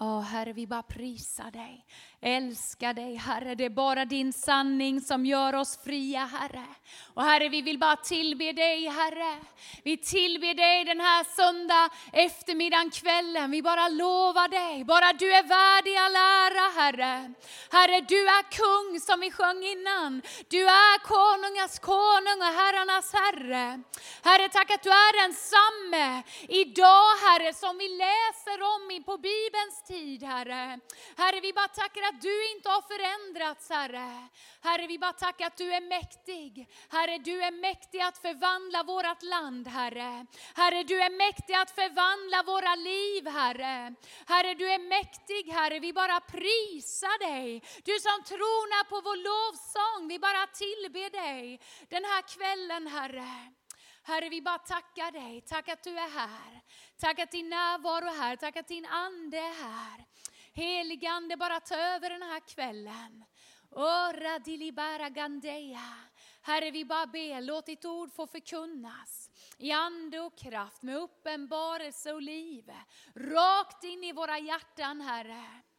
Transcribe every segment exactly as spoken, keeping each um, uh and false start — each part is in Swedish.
Åh Herre, vi bara prisar dig. Älskar dig Herre. Det är bara din sanning som gör oss fria Herre. Och Herre, vi vill bara tillbe dig Herre. Vi tillber dig den här söndag eftermiddagen, kvällen. Vi bara lovar dig. Bara du är värdig all ära Herre. Herre, du är kung som vi sjöng innan. Du är konungars konung och herrarnas Herre. Herre, tack att du är den samme idag Herre, som vi läser om i på Bibelns tid Herre. Herre, vi bara tackar att du inte har förändrats Herre. Herre, vi bara tackar att du är mäktig. Herre, du är mäktig att förvandla vårat land Herre. Herre, du är mäktig att förvandla våra liv Herre. Herre, du är mäktig Herre. Vi bara prisar dig. Du som tronar på vår lovsång. Vi bara tillber dig den här kvällen Herre. Herre, vi bara tackar dig. Tack att du är här. Tack att din närvaro är här. Tack att din ande är här. Helige ande, bara ta över den här kvällen. Ora dilibara gandeja. Herre, vi bara ber, låt ditt ord få förkunnas i ande och kraft, med uppenbarelse och liv. Rakt in i våra hjärtan Herre.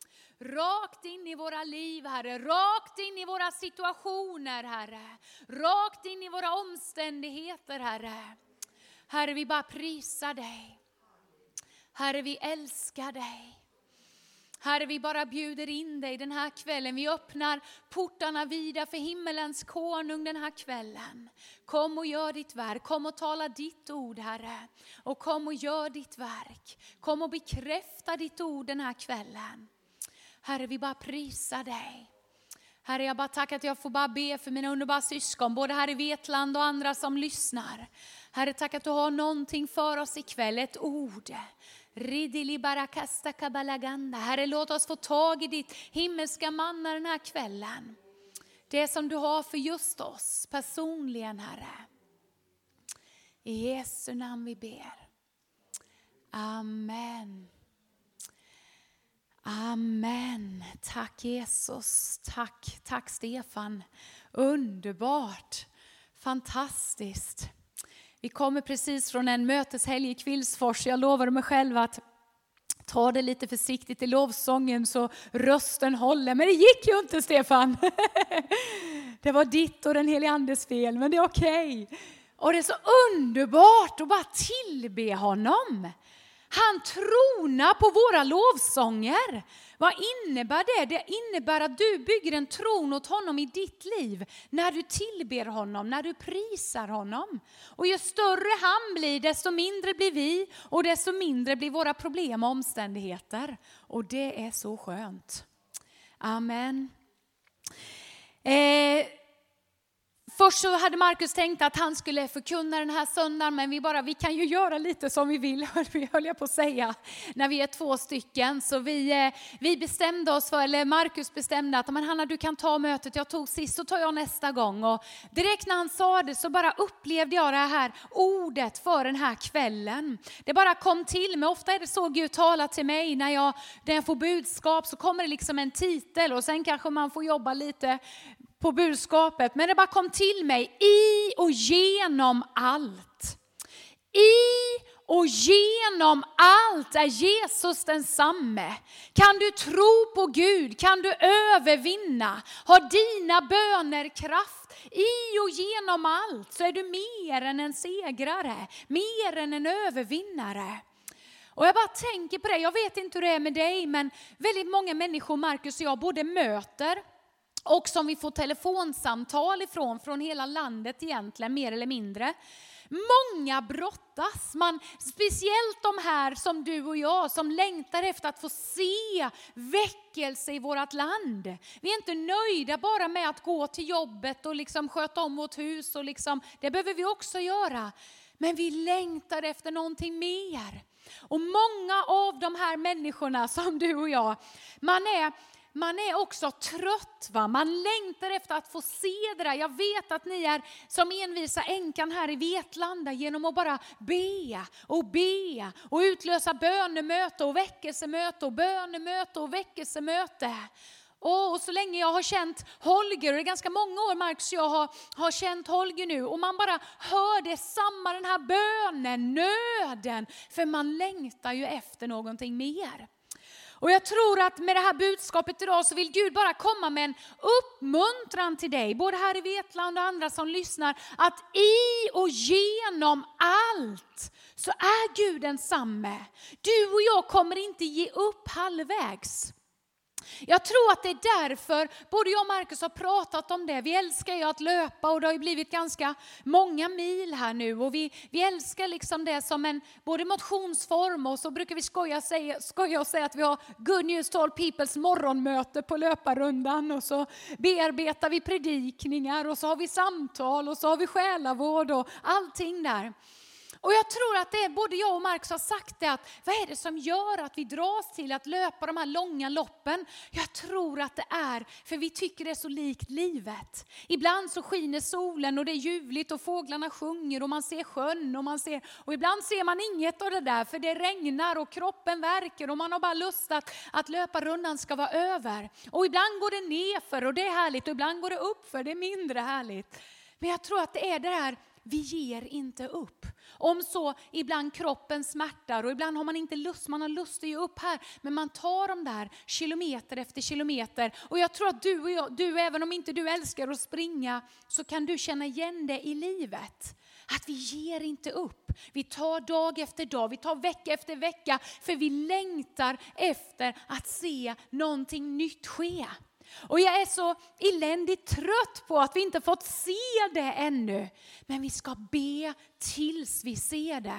Rakt in i våra liv Herre. Rakt in i våra situationer Herre. Rakt in i våra omständigheter Herre. Herre, vi bara prisar dig. Herre, vi älskar dig. Herre, vi bara bjuder in dig den här kvällen. Vi öppnar portarna vida för himmelens konung den här kvällen. Kom och gör ditt verk. Kom och tala ditt ord Herre. Och kom och gör ditt verk. Kom och bekräfta ditt ord den här kvällen. Herre, vi bara prisar dig. Herre, jag bara tackar att jag får bara be för mina underbara syskon. Både här i Vetland och andra som lyssnar. Herre, tack att du har någonting för oss ikväll. Ett ord. Ridili barakasta kabalaganda. Herre, låt oss få tag i ditt himmelska manna den här kvällen. Det som du har för just oss personligen Herre. I Jesu namn vi ber. Amen. Amen. Tack Jesus. Tack, tack Stefan. Underbart. Fantastiskt. Vi kommer precis från en möteshelg i Kvillsfors. Jag lovar mig själv att ta det lite försiktigt i lovsången så rösten håller. Men det gick ju inte Stefan. Det var ditt och den helige andes fel, men det är okej. Okay. Och det är så underbart att bara tillbe honom. Han tronar på våra lovsånger. Vad innebär det? Det innebär att du bygger en tron åt honom i ditt liv. När du tillber honom, när du prisar honom. Och ju större han blir, desto mindre blir vi. Och desto mindre blir våra problem och omständigheter. Och det är så skönt. Amen. Eh... Först så hade Markus tänkt att han skulle förkunna den här söndagen, men vi bara, vi kan ju göra lite som vi vill, höll jag på att säga, när vi är två stycken. Så vi, vi bestämde oss för, eller Markus bestämde att, men Hanna, du kan ta mötet jag tog sist, så tar jag nästa gång. Och direkt när han sa det så bara upplevde jag det här ordet för den här kvällen. Det bara kom till mig. Ofta är det så Gud talar till mig när jag, när jag får budskap, så kommer det liksom en titel och sen kanske man får jobba lite på budskapet, men det bara kom till mig. I och genom allt. I och genom allt är Jesus densamme. Kan du tro på Gud? Kan du övervinna? Har dina böner kraft? I och genom allt så är du mer än en segrare. Mer än en övervinnare. Och jag bara tänker på det. Jag vet inte hur det är med dig, men väldigt många människor, Markus och jag, både möter och som vi får telefonsamtal ifrån, från hela landet egentligen, mer eller mindre. Många brottas, man, speciellt de här som du och jag, som längtar efter att få se väckelse i vårt land. Vi är inte nöjda bara med att gå till jobbet och liksom sköta om vårt hus. Och liksom, det behöver vi också göra. Men vi längtar efter någonting mer. Och många av de här människorna som du och jag, man är... Man är också trött, va? Man längtar efter att få se det där. Jag vet att ni är som envisa änkan här i Vetlanda genom att bara be och be och utlösa bönemöte och väckelsemöte och bönemöte och väckelsemöte. Och, och så länge jag har känt Holger, och det är ganska många år Marcus jag har, har känt Holger nu, och man bara hör det samma, den här bönen, nöden, för man längtar ju efter någonting mer. Och jag tror att med det här budskapet idag så vill Gud bara komma med en uppmuntran till dig. Både här i Vetland och andra som lyssnar. Att i och genom allt så är Gud densamme. Du och jag kommer inte ge upp halvvägs. Jag tror att det är därför både jag och Marcus har pratat om det. Vi älskar ju att löpa och det har ju blivit ganska många mil här nu. Och vi, vi älskar liksom det som en både motionsform och så brukar vi skoja, säga, skoja och säga att vi har Good News to All Peoples morgonmöte på löparrundan. Och så bearbetar vi predikningar och så har vi samtal och så har vi själavård och allting där. Och jag tror att det är både jag och Marcus har sagt det, att vad är det som gör att vi dras till att löpa de här långa loppen? Jag tror att det är för vi tycker det är så likt livet. Ibland så skiner solen och det är ljuvligt och fåglarna sjunger och man ser sjön och man ser, och ibland ser man inget av det där för det regnar och kroppen värker och man har bara lust att, att löpa rundan ska vara över. Och ibland går det ner för och det är härligt och ibland går det upp för det är mindre härligt. Men jag tror att det är det här, vi ger inte upp. Om så ibland kroppen smärtar och ibland har man inte lust, man har lust att ge upp här. Men man tar dem där kilometer efter kilometer. Och jag tror att du och jag, du även om inte du älskar att springa så kan du känna igen det i livet. Att vi ger inte upp. Vi tar dag efter dag, vi tar vecka efter vecka. För vi längtar efter att se någonting nytt ske. Och jag är så eländigt trött på att vi inte fått se det ännu. Men vi ska be tills vi ser det.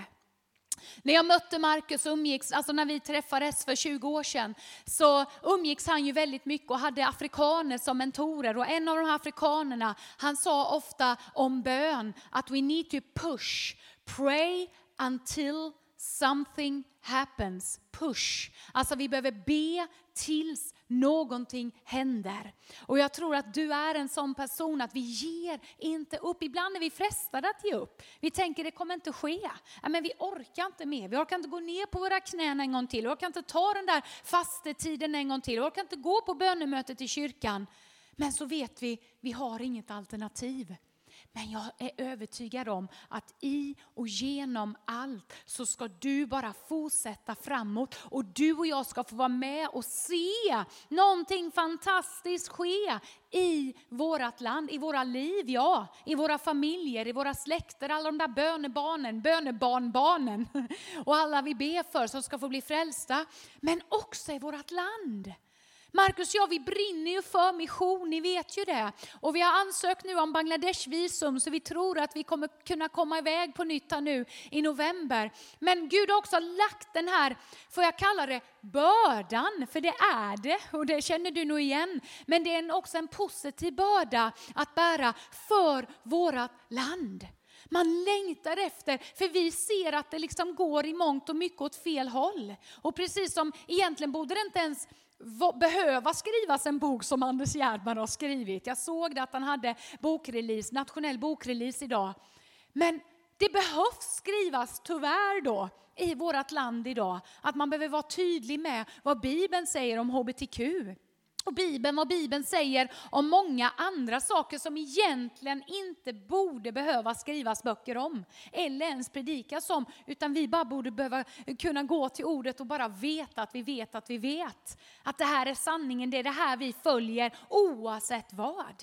När jag mötte Marcus umgicks, alltså när vi träffades för tjugo år sedan, så umgicks han ju väldigt mycket och hade afrikaner som mentorer. Och en av de här afrikanerna, han sa ofta om bön att we need to push, pray until something happens. Push. Alltså vi behöver be tills någonting händer. Och jag tror att du är en sån person att vi ger inte upp. Ibland är vi frestade att ge upp. Vi tänker det kommer inte ske. Ja, men vi orkar inte mer. Vi orkar inte gå ner på våra knän en gång till. Vi orkar inte ta den där fastetiden en gång till. Vi orkar inte gå på bönemötet i kyrkan. Men så vet vi, vi har inget alternativ. Men jag är övertygad om att i och genom allt så ska du bara fortsätta framåt. Och du och jag ska få vara med och se någonting fantastiskt ske i vårat land, i våra liv, ja. I våra familjer, i våra släkter, alla de där bönebarnen, bönebarnbarnen. Och alla vi ber för som ska få bli frälsta. Men också i vårat land. Marcus och jag, vi brinner ju för mission, ni vet ju det. Och vi har ansökt nu om Bangladesh visum så vi tror att vi kommer kunna komma iväg på nytt här nu i november. Men Gud har också lagt den här, får jag kalla det, bördan. För det är det och det känner du nog igen. Men det är också en positiv börda att bära för vårat land. Man längtar efter, för vi ser att det liksom går i mångt och mycket åt fel håll. Och precis som egentligen borde det inte ens behöva skrivas en bok som Anders Gärdman har skrivit. Jag såg det att han hade bokrelease, nationell bokrelease idag. Men det behövs skrivas tyvärr då i vårt land idag. Att man behöver vara tydlig med vad Bibeln säger om H B T Q. Och Bibeln, vad Bibeln säger om många andra saker som egentligen inte borde behöva skrivas böcker om. Eller ens predikas om. Utan vi bara borde behöva kunna gå till ordet och bara veta att vi vet att vi vet. Att det här är sanningen, det är det här vi följer oavsett vad.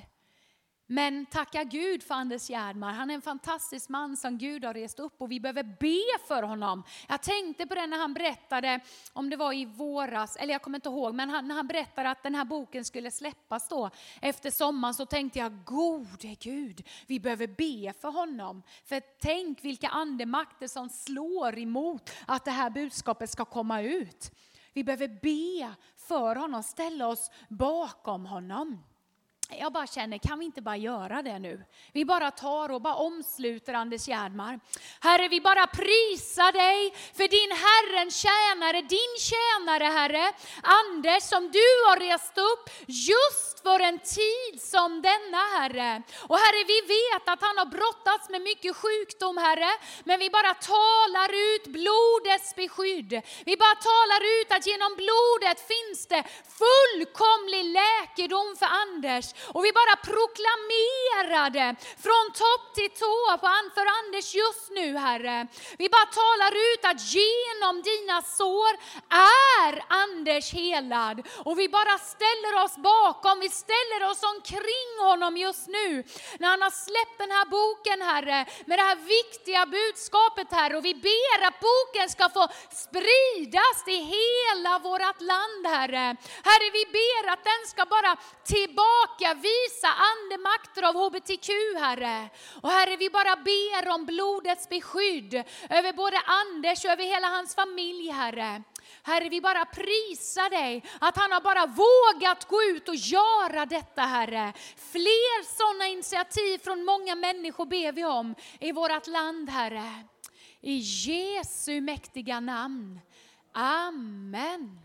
Men tacka Gud för Anders Gärdmar. Han är en fantastisk man som Gud har rest upp och vi behöver be för honom. Jag tänkte på det när han berättade, om det var i våras, eller jag kommer inte ihåg, men han, när han berättade att den här boken skulle släppas då efter sommaren, så tänkte jag, gode Gud, vi behöver be för honom. För tänk vilka andemakter som slår emot att det här budskapet ska komma ut. Vi behöver be för honom, ställa oss bakom honom. Jag bara känner, kan vi inte bara göra det nu? Vi bara tar och bara omsluter Anders Gärdmar. Herre, vi bara prisar dig för din Herren tjänare, din tjänare Herre. Anders, som du har rest upp just för en tid som denna Herre. Och Herre, vi vet att han har brottats med mycket sjukdom Herre. Men vi bara talar ut blodets beskydd. Vi bara talar ut att genom blodet finns det fullkomlig läkedom för Anders. Och vi bara proklamerade från topp till tå för Anders just nu, Herre. Vi bara talar ut att genom dina sår är Anders helad. Och vi bara ställer oss bakom, vi ställer oss omkring honom just nu. När han har släppt den här boken, Herre, med det här viktiga budskapet, Herre. Och vi ber att boken ska få spridas till hela vårt land, Herre. Herre, vi ber att den ska bara tillbaka visa andemakter av H B T Q, Herre. Och Herre, vi bara ber om blodets beskydd över både Anders och över hela hans familj, Herre. Herre, vi bara prisar dig att han har bara vågat gå ut och göra detta, Herre. Fler sådana initiativ från många människor ber vi om i vårt land, Herre. I Jesu mäktiga namn. Amen.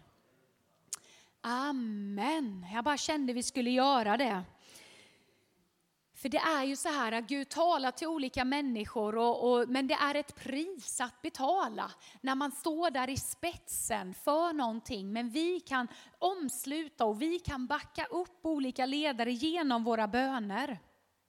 Amen. Jag bara kände vi skulle göra det. För det är ju så här att Gud talar till olika människor. Och, och, men det är ett pris att betala. När man står där i spetsen för någonting. Men vi kan omsluta och vi kan backa upp olika ledare genom våra böner.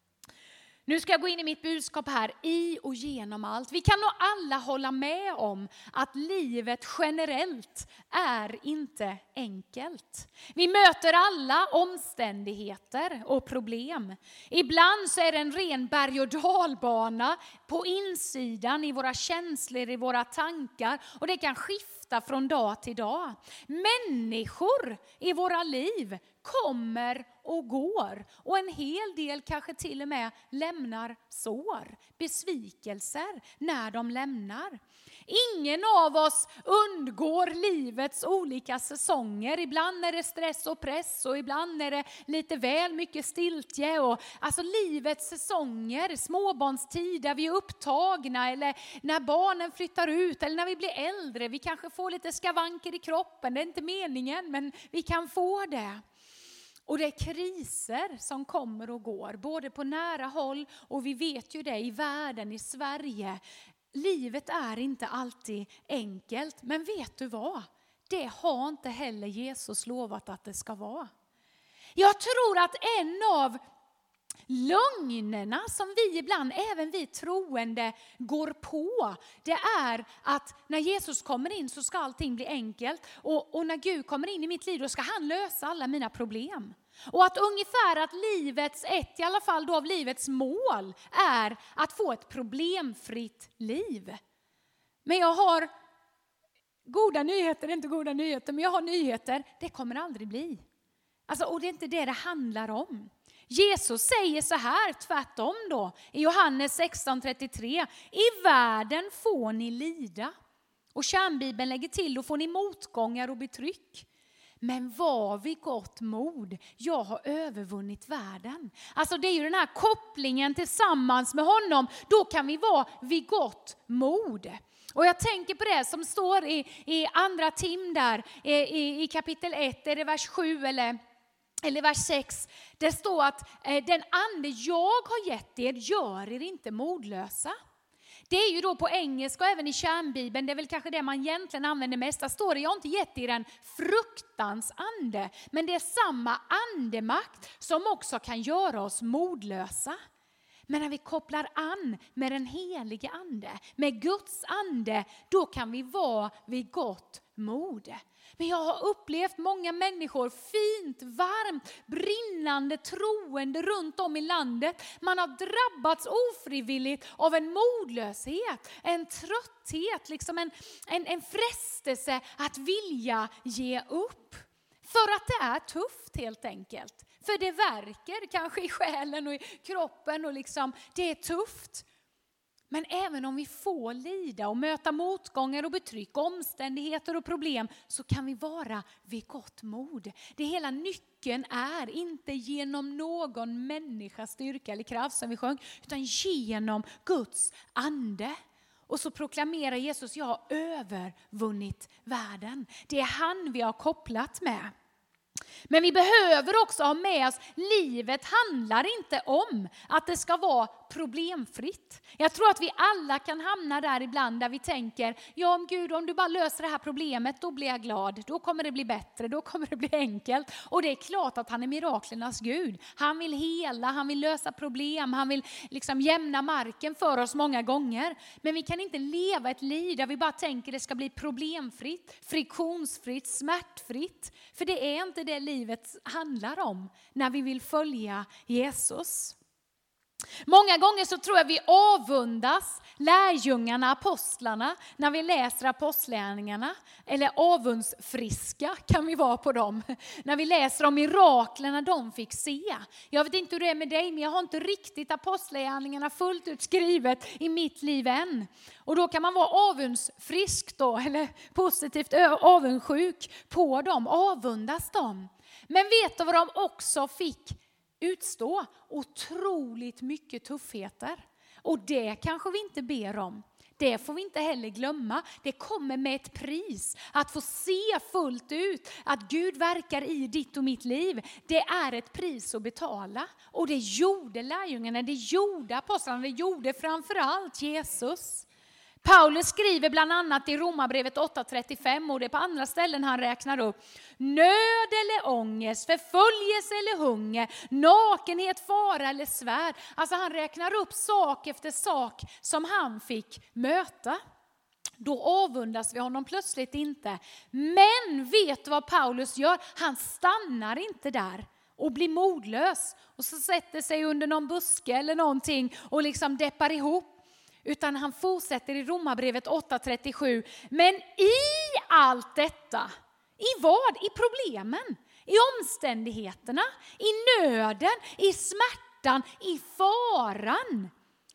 Nu ska jag gå in i mitt budskap här, i och genom allt. Vi kan nog alla hålla med om att livet generellt är inte enkelt. Vi möter alla omständigheter och problem. Ibland så är det en ren berg- och dalbana på insidan, i våra känslor, i våra tankar. Och det kan skifta från dag till dag. Människor i våra liv kommer och går. Och en hel del kanske till och med lämnar sår, besvikelser när de lämnar. Ingen av oss undgår livets olika säsonger. Ibland är det stress och press och ibland är det lite väl mycket stiltje. Och, alltså livets säsonger, småbarnstid där vi är upptagna eller när barnen flyttar ut eller när vi blir äldre. Vi kanske får lite skavanker i kroppen, det är inte meningen men vi kan få det. Och det är kriser som kommer och går, både på nära håll och vi vet ju det i världen, i Sverige. Livet är inte alltid enkelt, men vet du vad? Det har inte heller Jesus lovat att det ska vara. Jag tror att en av lögnerna som vi ibland, även vi troende, går på, det är att när Jesus kommer in så ska allting bli enkelt. Och, och när Gud kommer in i mitt liv då ska han lösa alla mina problem. Och att ungefär att livets, ett i alla fall då av livets mål är att få ett problemfritt liv. Men jag har goda nyheter, inte goda nyheter, men jag har nyheter, det kommer aldrig bli. Alltså, och det är inte det det handlar om. Jesus säger så här tvärtom då i Johannes sexton trettiotre. I världen får ni lida. Och kärnbibeln lägger till, då får ni motgångar och betryck. Men var vid gott mod, jag har övervunnit världen. Alltså det är ju den här kopplingen tillsammans med honom. Då kan vi vara vid gott mod. Och jag tänker på det som står i, i andra Tim där, i, i, i kapitel ett, är det vers sju eller... Eller vers sex, det står att eh, den ande jag har gett er gör er inte modlösa. Det är ju då på engelska och även i kärnbibeln, det är väl kanske det man egentligen använder mest. Där står det, jag har inte gett er en fruktans ande, men det är samma andemakt som också kan göra oss modlösa. Men när vi kopplar an med den helige ande, med Guds ande, då kan vi vara vid gott mod. Men jag har upplevt många människor, fint, varmt, brinnande, troende runt om i landet. Man har drabbats ofrivilligt av en modlöshet, en trötthet, liksom en, en, en frestelse att vilja ge upp. För att det är tufft helt enkelt. För det verkar kanske i själen och i kroppen och liksom, det är tufft. Men även om vi får lida och möta motgångar och betryck, omständigheter och problem, så kan vi vara vid gott mod. Det hela nyckeln är inte genom någon människas styrka eller kraft som vi sjöng, utan genom Guds ande. Och så proklamerar Jesus, jag har övervunnit världen. Det är han vi har kopplat med. Men vi behöver också ha med oss, livet handlar inte om att det ska vara problemfritt. Jag tror att vi alla kan hamna där ibland där vi tänker, ja om Gud, om du bara löser det här problemet, då blir jag glad. Då kommer det bli bättre, då kommer det bli enkelt. Och det är klart att han är miraklernas Gud. Han vill hela, han vill lösa problem, han vill liksom jämna marken för oss många gånger. Men vi kan inte leva ett liv där vi bara tänker det ska bli problemfritt, friktionsfritt, smärtfritt. För det är inte det livet handlar om när vi vill följa Jesus. Många gånger så tror jag vi avundas lärjungarna, apostlarna, när vi läser apostlärningarna. Eller avundsfriska kan vi vara på dem. När vi läser om miraklerna de fick se. Jag vet inte hur det är med dig, men jag har inte riktigt apostlärningarna fullt ut skrivet i mitt liv än. Och då kan man vara avundsfrisk då, eller positivt avundsjuk på dem, avundas dem. Men vet du vad de också fick utstå? Otroligt mycket tuffheter. Och det kanske vi inte ber om. Det får vi inte heller glömma. Det kommer med ett pris. Att få se fullt ut att Gud verkar i ditt och mitt liv. Det är ett pris att betala. Och det gjorde lärjungarna, det gjorde apostlarna, det gjorde framförallt Jesus. Paulus skriver bland annat i Romarbrevet åtta trettiofem och det är på andra ställen han räknar upp. Nöd eller ångest, förföljelse eller hunger, nakenhet, fara eller svärd. Alltså han räknar upp sak efter sak som han fick möta. Då avundas vi honom plötsligt inte. Men vet du vad Paulus gör? Han stannar inte där och blir modlös. Och så sätter sig under någon buske eller någonting och liksom deppar ihop. Utan han fortsätter i Romarbrevet åtta trettiosju. Men i allt detta, i vad? I problemen, i omständigheterna, i nöden, i smärtan, i faran.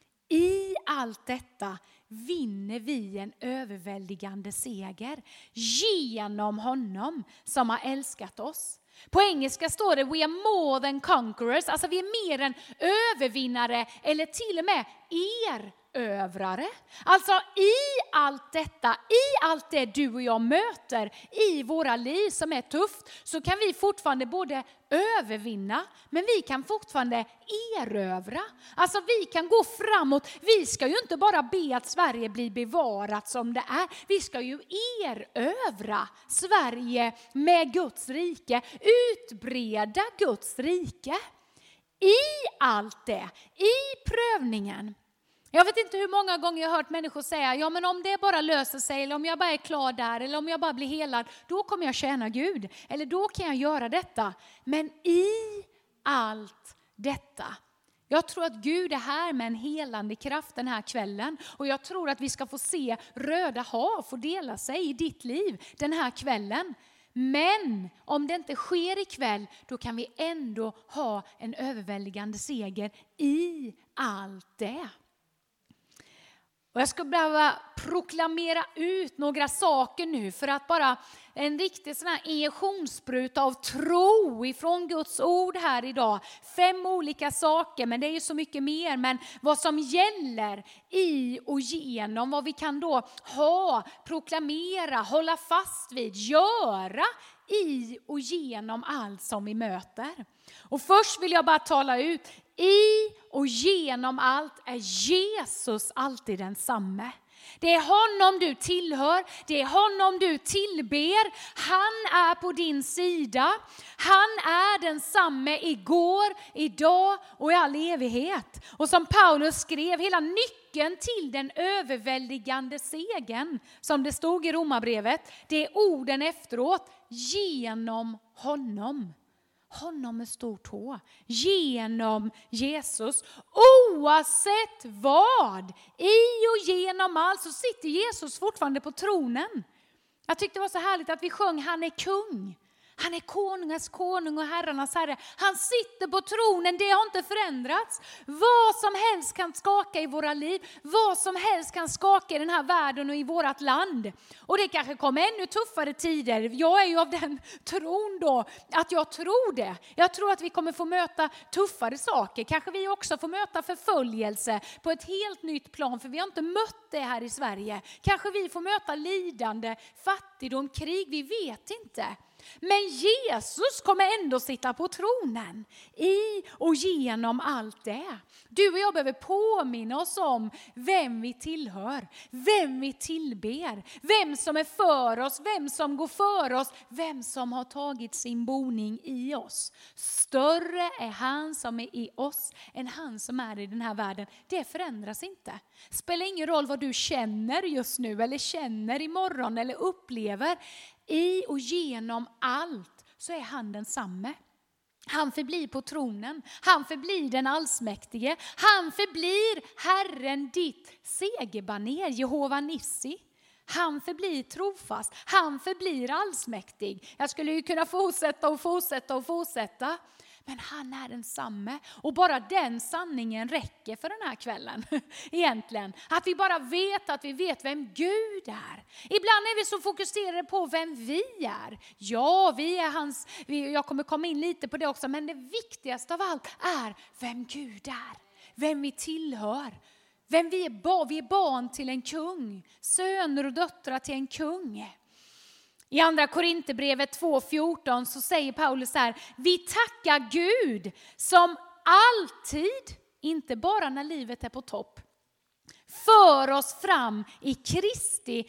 I allt detta vinner vi en överväldigande seger genom honom som har älskat oss. På engelska står det we are more than conquerors, alltså vi är mer än övervinnare eller till och med erövrare. Alltså i allt detta, i allt det du och jag möter i våra liv som är tufft, så kan vi fortfarande både övervinna, men vi kan fortfarande erövra. Alltså vi kan gå framåt. Vi ska ju inte bara be att Sverige blir bevarat som det är. Vi ska ju erövra Sverige med Guds rike, utbreda Guds rike. I allt det, i prövningen. Jag vet inte hur många gånger jag har hört människor säga, ja men om det bara löser sig, eller om jag bara är klar där, eller om jag bara blir helad, då kommer jag tjäna Gud. Eller då kan jag göra detta. Men i allt detta, jag tror att Gud är här med en helande kraft den här kvällen. Och jag tror att vi ska få se röda hav få dela sig i ditt liv den här kvällen. Men om det inte sker ikväll, då kan vi ändå ha en överväldigande seger i allt det. Och jag ska behöva proklamera ut några saker nu för att bara en riktig sån här injektionsspruta av tro ifrån Guds ord här idag. Fem olika saker, men det är ju så mycket mer. Men vad som gäller i och genom, vad vi kan då ha, proklamera, hålla fast vid, göra i och genom allt som vi möter. Och först vill jag bara tala ut, i och genom allt är Jesus alltid densamme. Det är honom du tillhör, det är honom du tillber. Han är på din sida. Han är densamme igår, idag och i all evighet. Och som Paulus skrev, hela nyckeln till den överväldigande segern, som det stod i Romarbrevet, det är orden efteråt, genom honom. Honom med stort H. Genom Jesus. Oavsett vad. I och genom allt så sitter Jesus fortfarande på tronen. Jag tyckte det var så härligt att vi sjöng han är kung. Han är konungas konung och herrarnas herre. Han sitter på tronen, det har inte förändrats. Vad som helst kan skaka i våra liv. Vad som helst kan skaka i den här världen och i vårat land. Och det kanske kommer ännu tuffare tider. Jag är ju av den tron då att jag tror det. Jag tror att vi kommer få möta tuffare saker. Kanske vi också får möta förföljelse på ett helt nytt plan. För vi har inte mött det här i Sverige. Kanske vi får möta lidande, fattigdom, krig. Vi vet inte. Men Jesus kommer ändå sitta på tronen i och genom allt det. Du och jag behöver påminna oss om vem vi tillhör, vem vi tillber, vem som är för oss, vem som går för oss, vem som har tagit sin boning i oss. Större är han som är i oss än han som är i den här världen. Det förändras inte. Spelar ingen roll vad du känner just nu eller känner imorgon eller upplever. I och genom allt så är han densamme. Han förblir på tronen. Han förblir den allsmäktige. Han förblir Herren ditt segerbaner, Jehova Nissi. Han förblir trofast. Han förblir allsmäktig. Jag skulle ju kunna fortsätta och fortsätta och fortsätta. Men han är densamme. Och bara den sanningen räcker för den här kvällen. Egentligen. Att vi bara vet att vi vet vem Gud är. Ibland är vi så fokuserade på vem vi är. Ja, vi är hans. Jag kommer komma in lite på det också. Men det viktigaste av allt är vem Gud är. Vem vi tillhör. Vem vi är barn. Vi är barn till en kung. Söner och döttrar till en kung. I andra Korinthierbrevet två fjorton så säger Paulus så här: vi tackar Gud som alltid, inte bara när livet är på topp, för oss fram i Kristi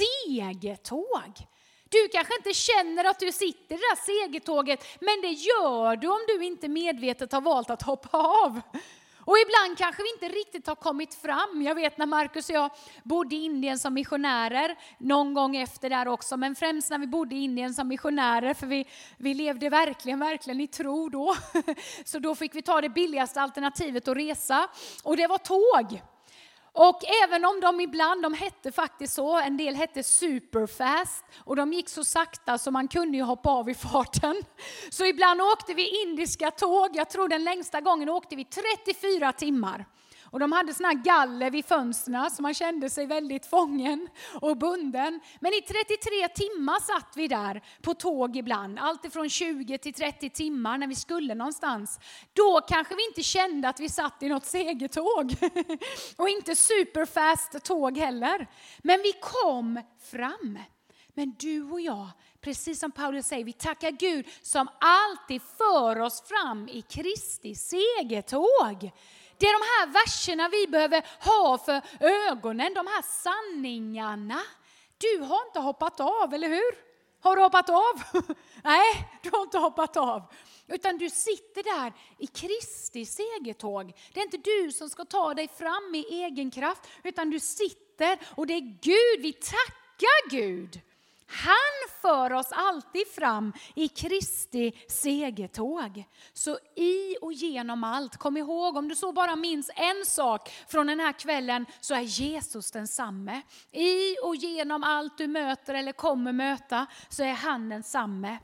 segertåg. Du kanske inte känner att du sitter i det där segertåget, men det gör du om du inte medvetet har valt att hoppa av. Och ibland kanske vi inte riktigt har kommit fram. Jag vet när Marcus och jag bodde i Indien som missionärer. Någon gång efter där också. Men främst när vi bodde i Indien som missionärer. För vi, vi levde verkligen, verkligen i tro då. Så då fick vi ta det billigaste alternativet att resa. Och det var tåg. Och även om de ibland, de hette faktiskt så, en del hette superfast och de gick så sakta så man kunde ju hoppa av i farten. Så ibland åkte vi indiska tåg, jag tror den längsta gången åkte vi trettiofyra timmar. Och de hade såna här galler vid fönsterna så man kände sig väldigt fången och bunden. Men i trettiotre timmar satt vi där på tåg ibland. Allt ifrån tjugo till trettio timmar när vi skulle någonstans. Då kanske vi inte kände att vi satt i något segertåg. Och inte superfast tåg heller. Men vi kom fram. Men du och jag, precis som Paulus säger, vi tackar Gud som alltid för oss fram i Kristi segertåg. Det är de här verserna vi behöver ha för ögonen, de här sanningarna. Du har inte hoppat av, eller hur? Har du hoppat av? Nej, du har inte hoppat av. Utan du sitter där i Kristi segertåg. Det är inte du som ska ta dig fram i egen kraft, utan du sitter och det är Gud, vi tackar Gud. Han för oss alltid fram i Kristi segertåg. Så i och genom allt, kom ihåg om du så bara minns en sak från den här kvällen så är Jesus densamme. I och genom allt du möter eller kommer möta så är han densamme.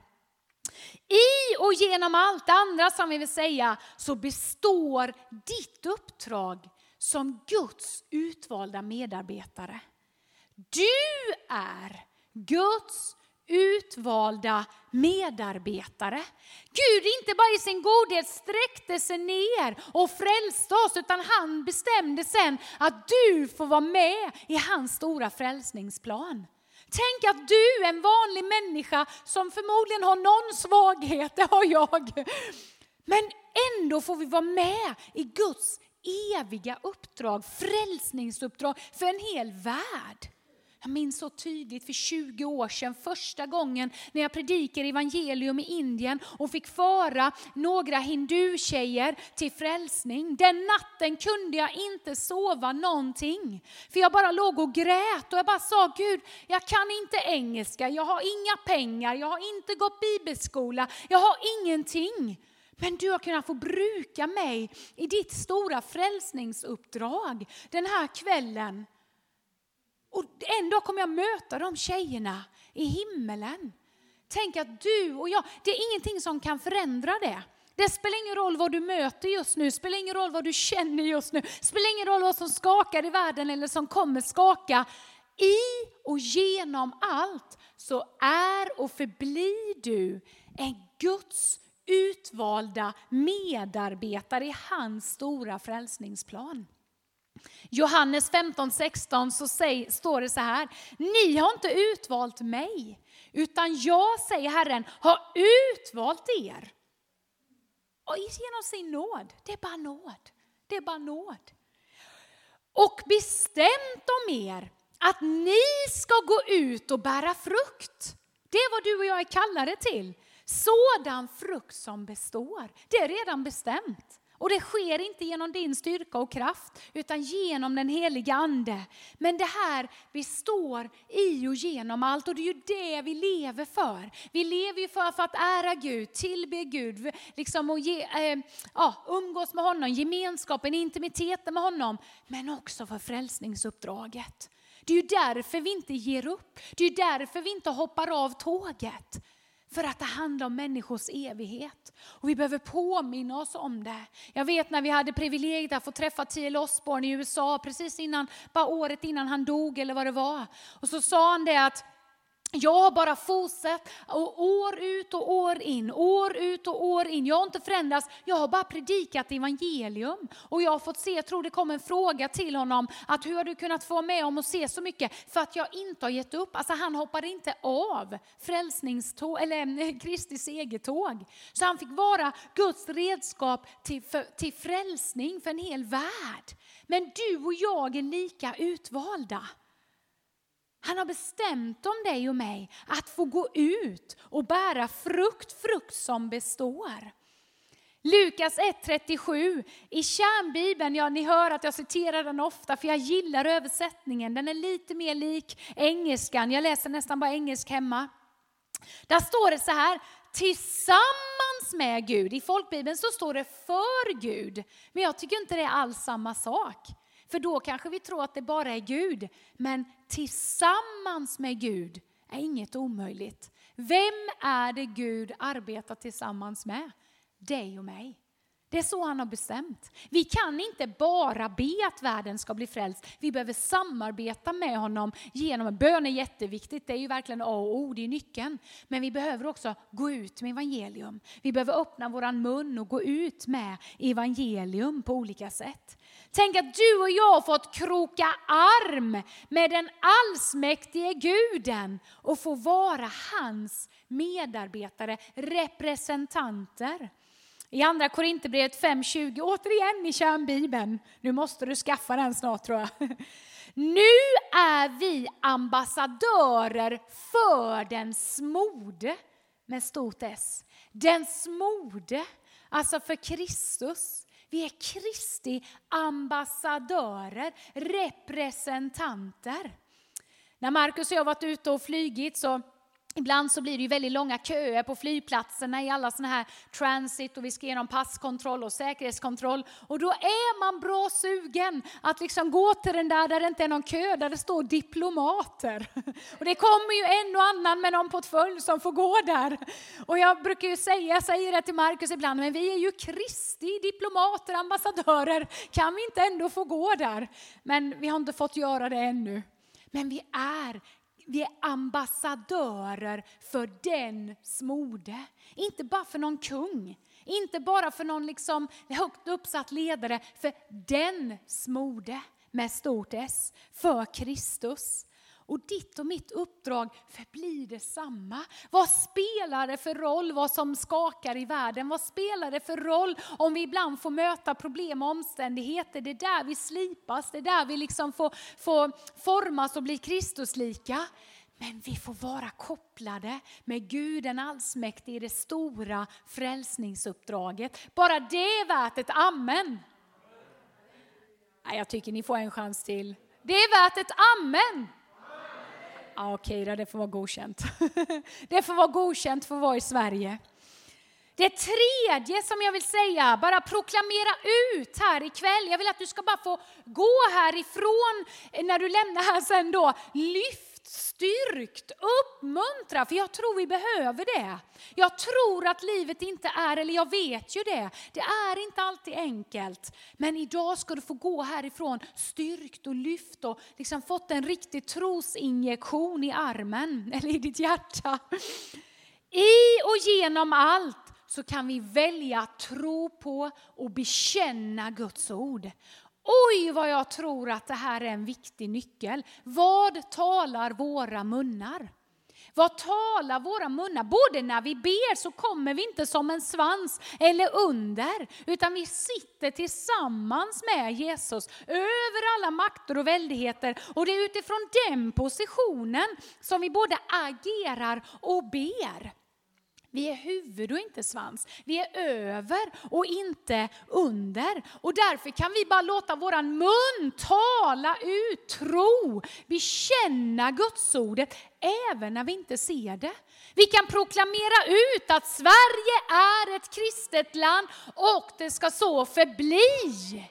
I och genom allt det andra som vi vill säga så består ditt uppdrag som Guds utvalda medarbetare. Du är Guds utvalda medarbetare. Gud inte bara i sin godhet sträckte sig ner och frälste oss, utan han bestämde sen att du får vara med i hans stora frälsningsplan. Tänk att du är en vanlig människa som förmodligen har någon svaghet, det har jag. Men ändå får vi vara med i Guds eviga uppdrag, frälsningsuppdrag för en hel värld. Jag minns så tydligt för tjugo år sedan, första gången när jag predikade evangelium i Indien och fick föra några hindutjejer till frälsning. Den natten kunde jag inte sova någonting. För jag bara låg och grät och jag bara sa, Gud, jag kan inte engelska, jag har inga pengar, jag har inte gått bibelskola, jag har ingenting. Men du har kunnat få bruka mig i ditt stora frälsningsuppdrag den här kvällen. Och en dag kommer jag möta de tjejerna i himmelen. Tänk att du och jag, det är ingenting som kan förändra det. Det spelar ingen roll vad du möter just nu. Det spelar ingen roll vad du känner just nu. Det spelar ingen roll vad som skakar i världen eller som kommer skaka. I och genom allt så är och förblir du en Guds utvalda medarbetare i hans stora frälsningsplan. Johannes femton sexton så säger, står det så här: ni har inte utvalt mig, utan jag, säger Herren, har utvalt er. Och genom sin nåd, det är bara nåd, det är bara nåd. Och bestämt om er att ni ska gå ut och bära frukt. Det är vad du och jag är kallade till. Sådan frukt som består. Det är redan bestämt. Och det sker inte genom din styrka och kraft, utan genom den heliga ande. Men det här består i och genom allt, och det är ju det vi lever för. Vi lever ju för, för att ära Gud, tillbe Gud, liksom och ge, eh, ja, umgås med honom, gemenskapen, intimiteten med honom. Men också för frälsningsuppdraget. Det är ju därför vi inte ger upp. Det är ju därför vi inte hoppar av tåget. För att det handlar om människors evighet. Och vi behöver påminna oss om det. Jag vet när vi hade privilegiet att få träffa T L Osborne i U S A. Precis innan, bara året innan han dog eller vad det var. Och så sa han det att jag har bara fortsatt och år ut och år in, år ut och år in. Jag har inte förändrats, jag har bara predikat evangelium. Och jag har fått se, jag tror det kom en fråga till honom, att hur har du kunnat få med om och se så mycket? För att jag inte har gett upp. Alltså han hoppade inte av frälsningståg, eller Kristi segertåg. Så han fick vara Guds redskap till, för, till frälsning för en hel värld. Men du och jag är lika utvalda. Han har bestämt om dig och mig att få gå ut och bära frukt, frukt som består. Lukas ett trettiosju i kärnbibeln, ja ni hör att jag citerar den ofta för jag gillar översättningen. Den är lite mer lik engelskan, jag läser nästan bara engelsk hemma. Där står det så här: tillsammans med Gud. I folkbibeln så står det för Gud, men jag tycker inte det är alls samma sak. För då kanske vi tror att det bara är Gud. Men tillsammans med Gud är inget omöjligt. Vem är det Gud arbetar tillsammans med? Dig och mig. Det är så han har bestämt. Vi kan inte bara be att världen ska bli frälst. Vi behöver samarbeta med honom genom, bön är jätteviktigt. Det är ju verkligen A och O, det är nyckeln. Men vi behöver också gå ut med evangelium. Vi behöver öppna våran mun och gå ut med evangelium på olika sätt. Tänk att du och jag har fått kroka arm med den allsmäktige Guden och få vara hans medarbetare, representanter. I andra Korinthierbrevet fem tjugo, återigen i kärnbibeln. Nu måste du skaffa den snart tror jag. Nu är vi ambassadörer för den smorde, med stort S. Den smorde, alltså för Kristus. Vi är Kristi ambassadörer, representanter. När Marcus och jag har varit ute och flygit så ibland så blir det ju väldigt långa köer på flygplatserna i alla såna här transit och vi ska igenom passkontroll och säkerhetskontroll. Och då är man bra sugen att liksom gå till den där där det inte är någon kö, där det står diplomater. Och det kommer ju en och annan med någon portfölj som får gå där. Och jag brukar ju säga, jag säger det till Marcus ibland, men vi är ju Kristi diplomater, ambassadörer. Kan vi inte ändå få gå där? Men vi har inte fått göra det ännu. Men vi är Vi är ambassadörer för den smorde. Inte bara för någon kung. Inte bara för någon liksom högt uppsatt ledare. För den smorde med stort S. För Kristus. Och ditt och mitt uppdrag förblir det samma. Vad spelar det för roll vad som skakar i världen? Vad spelar det för roll om vi ibland får möta problem och omständigheter? Det är där vi slipas. Det är där vi liksom får, får formas och bli Kristuslika. Men vi får vara kopplade med Gud den allsmäktige i det stora frälsningsuppdraget. Bara det är värt ett amen. Nej, jag tycker ni får en chans till. Det är värt ett amen. Ja, okej, då, det får vara godkänt. Det får vara godkänt för att vara i Sverige. Det tredje som jag vill säga, bara proklamera ut här ikväll. Jag vill att du ska bara få gå härifrån när du lämnar här sen då. Lyft, styrkt, uppmuntra, för jag tror vi behöver det. Jag tror att livet inte är, eller jag vet ju det, det är inte alltid enkelt. Men idag ska du få gå härifrån styrkt och lyft och liksom fått en riktig trosinjektion i armen eller i ditt hjärta. I och genom allt så kan vi välja att tro på och bekänna Guds ord. Oj, vad jag tror att det här är en viktig nyckel. Vad talar våra munnar? Vad talar våra munnar? Både när vi ber så kommer vi inte som en svans eller under. Utan vi sitter tillsammans med Jesus över alla makter och väldigheter. Och det är utifrån den positionen som vi både agerar och ber. Vi är huvud och inte svans. Vi är över och inte under. Och därför kan vi bara låta våran mun tala ut tro. Bekänna Guds ordet även när vi inte ser det. Vi kan proklamera ut att Sverige är ett kristet land och det ska så förbli.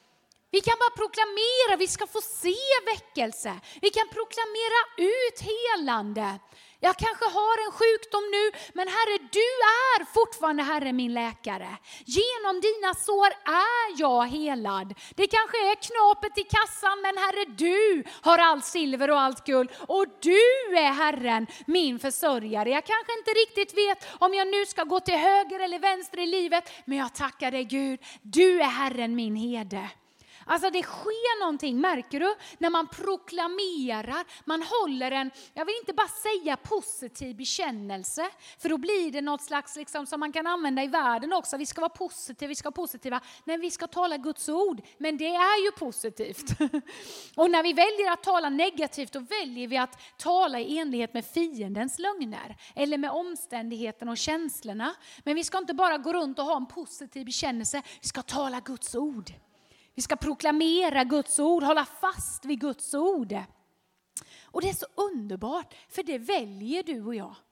Vi kan bara proklamera, vi ska få se väckelse. Vi kan proklamera ut helande. Jag kanske har en sjukdom nu, men Herre, du är fortfarande Herre min läkare. Genom dina sår är jag helad. Det kanske är knapet i kassan, men Herre, du har allt silver och allt guld. Och du är Herren min försörjare. Jag kanske inte riktigt vet om jag nu ska gå till höger eller vänster i livet, men jag tackar dig Gud. Du är Herren min herde. Alltså det sker någonting, märker du? När man proklamerar, man håller en, jag vill inte bara säga positiv bekännelse. För då blir det något slags liksom, som man kan använda i världen också. Vi ska vara positiva, vi ska vara positiva. Nej, vi ska tala Guds ord, men det är ju positivt. Och när vi väljer att tala negativt, då väljer vi att tala i enlighet med fiendens lögner. Eller med omständigheten och känslorna. Men vi ska inte bara gå runt och ha en positiv bekännelse, vi ska tala Guds ord. Vi ska proklamera Guds ord, hålla fast vid Guds ord. Och det är så underbart, för det väljer du och jag.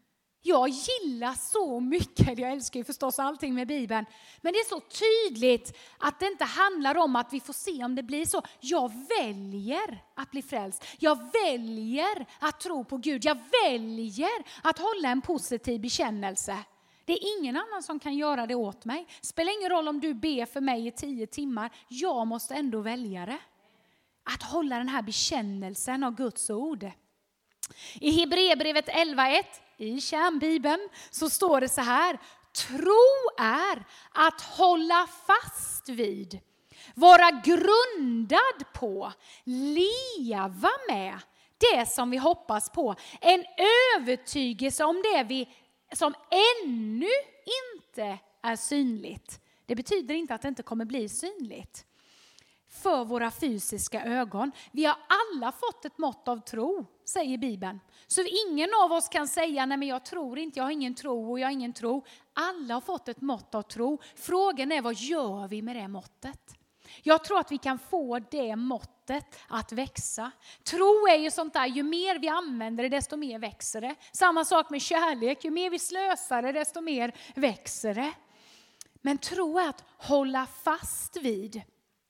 Jag gillar så mycket, jag älskar ju förstås allting med Bibeln. Men det är så tydligt att det inte handlar om att vi får se om det blir så. Jag väljer att bli frälst. Jag väljer att tro på Gud. Jag väljer att hålla en positiv bekännelse. Det är ingen annan som kan göra det åt mig. Spelar ingen roll om du ber för mig i tio timmar. Jag måste ändå välja det. Att hålla den här bekännelsen av Guds ord. I Hebreerbrevet elva ett i kärnbibeln så står det så här. Tro är att hålla fast vid. Vara grundad på. Leva med det som vi hoppas på. En övertygelse om det vi som ännu inte är synligt. Det betyder inte att det inte kommer bli synligt. För våra fysiska ögon. Vi har alla fått ett mått av tro, säger Bibeln. Så ingen av oss kan säga, nej men jag tror inte, jag har ingen tro och jag har ingen tro. Alla har fått ett mått av tro. Frågan är, vad gör vi med det måttet? Jag tror att vi kan få det måttet att växa. Tro är ju sånt där, ju mer vi använder det desto mer växer det. Samma sak med kärlek, ju mer vi slösar det desto mer växer det. Men tro är att hålla fast vid.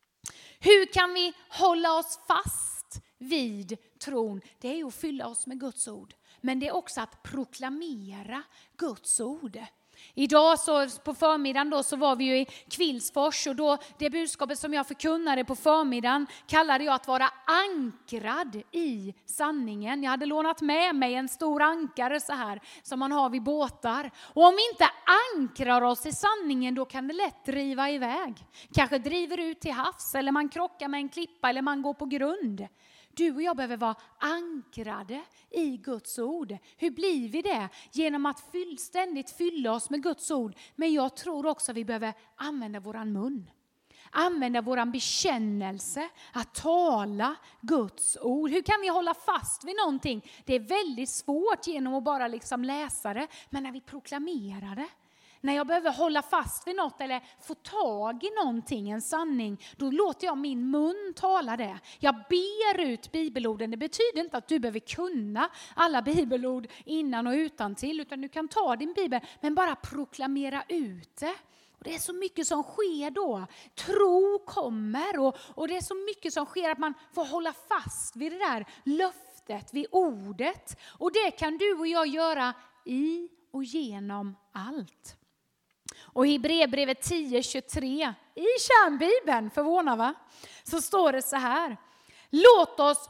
Hur kan vi hålla oss fast vid tron? Det är ju att fylla oss med Guds ord. Men det är också att proklamera Guds ord. Idag så på förmiddagen då så var vi ju i Kvillsfors och då det budskapet som jag förkunnade på förmiddagen kallade jag att vara ankrad i sanningen. Jag hade lånat med mig en stor ankare så här som man har vid båtar. Och om vi inte ankrar oss i sanningen då kan det lätt driva iväg. Kanske driver ut till havs eller man krockar med en klippa eller man går på grund. Du och jag behöver vara ankrade i Guds ord. Hur blir vi det? Genom att ständigt fylla oss med Guds ord. Men jag tror också att vi behöver använda våran mun. Använda våran bekännelse. Att tala Guds ord. Hur kan vi hålla fast vid någonting? Det är väldigt svårt genom att bara liksom läsa det. Men när vi proklamerar det. När jag behöver hålla fast vid något eller få tag i någonting, en sanning, då låter jag min mun tala det. Jag ber ut bibelorden. Det betyder inte att du behöver kunna alla bibelord innan och utan till, utan du kan ta din bibel, men bara proklamera ut det. Och det är så mycket som sker då. Tro kommer och, och det är så mycket som sker att man får hålla fast vid det där löftet, vid ordet. Och det kan du och jag göra i och genom allt. Och i Hebreerbrevet tio tjugotre i kärnbibeln, förvånar va? Så står det så här. Låt oss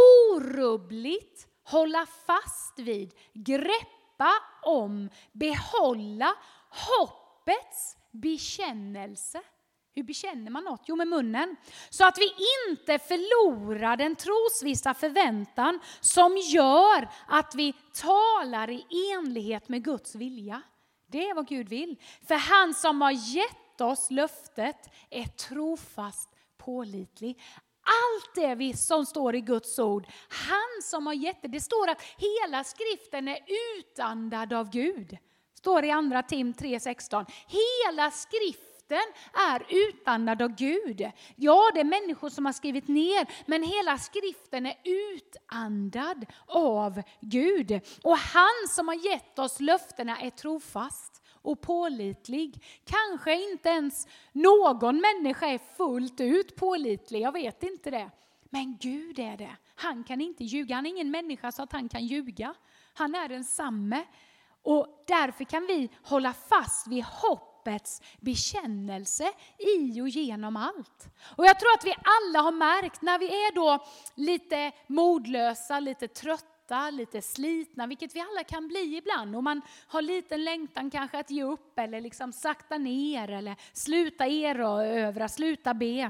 orubbligt hålla fast vid, greppa om, behålla hoppets bekännelse. Hur bekänner man något? Jo, med munnen. Så att vi inte förlorar den trosvissa förväntan som gör att vi talar i enlighet med Guds vilja. Det är vad Gud vill. För han som har gett oss löftet är trofast, pålitlig. Allt det vi som står i Guds ord, han som har gett det. Det står att hela skriften är utandad av Gud. Står i andra Tim tre sexton. Hela skriften är utandad av Gud. Ja, det är människor som har skrivit ner, men hela skriften är utandad av Gud. Och han som har gett oss löftena är trofast och pålitlig. Kanske inte ens någon människa är fullt ut pålitlig, jag vet inte det. Men Gud är det. Han kan inte ljuga, han är ingen människa så att han kan ljuga. Han är densamme. Och därför kan vi hålla fast vid hoppets bekännelse i och genom allt. Och jag tror att vi alla har märkt när vi är då lite modlösa, lite trötta, lite slitna, vilket vi alla kan bli ibland. Och man har liten längtan kanske att ge upp eller liksom sakta ner eller sluta erövra, sluta be.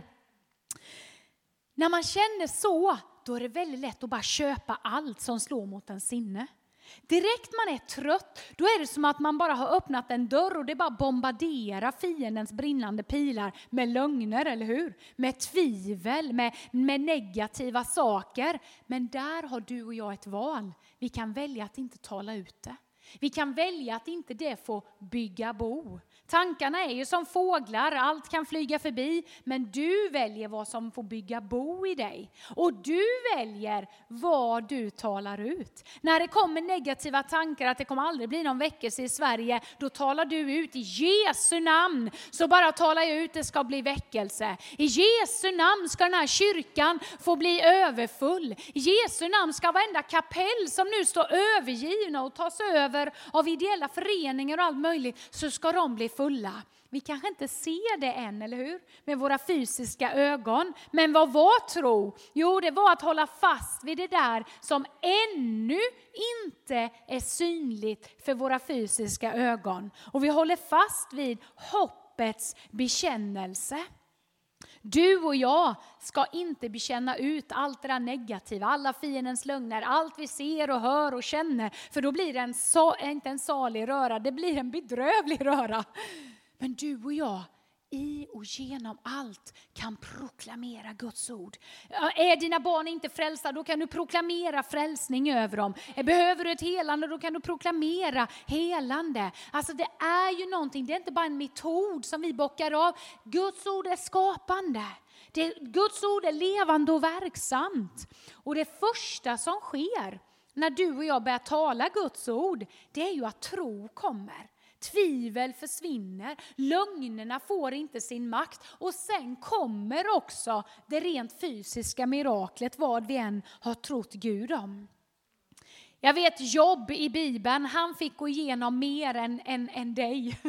När man känner så, då är det väldigt lätt att bara köpa allt som slår mot en sinne. Direkt man är trött, då är det som att man bara har öppnat en dörr och det bara bombarderar fiendens brinnande pilar med lögner, eller hur? Med tvivel, med, med negativa saker. Men där har du och jag ett val. Vi kan välja att inte tala ut det. Vi kan välja att inte det får bygga bo. Tankarna är ju som fåglar, allt kan flyga förbi, men du väljer vad som får bygga bo i dig. Och du väljer vad du talar ut. När det kommer negativa tankar att det kommer aldrig bli någon väckelse i Sverige, då talar du ut i Jesu namn. Så bara tala ut, det ska bli väckelse. I Jesu namn ska den här kyrkan få bli överfull. I Jesu namn ska varenda kapell som nu står övergivna och tas över av ideella föreningar och allt möjligt, så ska de bli fulla. Vi kanske inte ser det än, eller hur? Med våra fysiska ögon. Men vad var tro? Jo, det var att hålla fast vid det där som ännu inte är synligt för våra fysiska ögon. Och vi håller fast vid hoppets bekännelse. Du och jag ska inte bekänna ut allt det där negativa, alla fiendens lögner, allt vi ser och hör och känner. För då blir det en, inte en salig röra, det blir en bedrövlig röra. Men du och jag, i och genom allt, kan proklamera Guds ord. Är dina barn inte frälsta, då kan du proklamera frälsning över dem. Behöver du ett helande, då kan du proklamera helande. Alltså det är ju någonting, det är inte bara en metod som vi bockar av. Guds ord är skapande. Det, Guds ord är levande och verksamt. Och det första som sker när du och jag börjar tala Guds ord, det är ju att tro kommer. Tvivel försvinner, lögnerna får inte sin makt, och sen kommer också det rent fysiska miraklet, vad vi än har trott Gud om. Jag vet Jobb i Bibeln, han fick gå igenom mer än, än, än dig.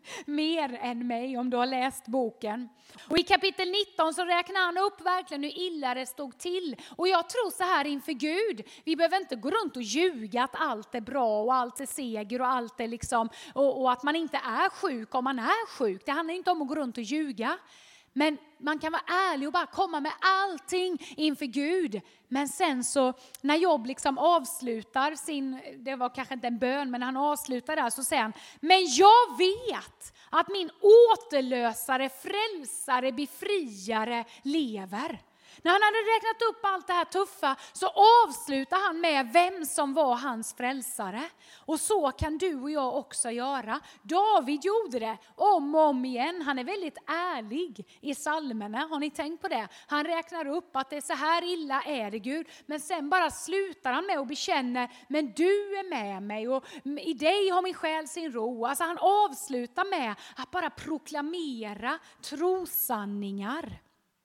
Mer än mig, om du har läst boken. Och i kapitel nitton så räknar han upp verkligen hur illa det stod till. Och jag tror så här inför Gud, vi behöver inte gå runt och ljuga att allt är bra och allt är seger och allt är liksom, och, och att man inte är sjuk om man är sjuk. Det handlar inte om att gå runt och ljuga. Men man kan vara ärlig och bara komma med allting inför Gud. Men sen så när Jobb liksom avslutar sin, det var kanske inte en bön, men han avslutar där, så säger han: men jag vet att min återlösare, frälsare, befriare lever. När han hade räknat upp allt det här tuffa, så avslutar han med vem som var hans frälsare. Och så kan du och jag också göra. David gjorde det om och om igen. Han är väldigt ärlig i psalmerna. Har ni tänkt på det? Han räknar upp att det är så här illa är det, Gud. Men sen bara slutar han med att bekänna: men du är med mig och i dig har min själ sin ro. Alltså han avslutar med att bara proklamera trosanningar.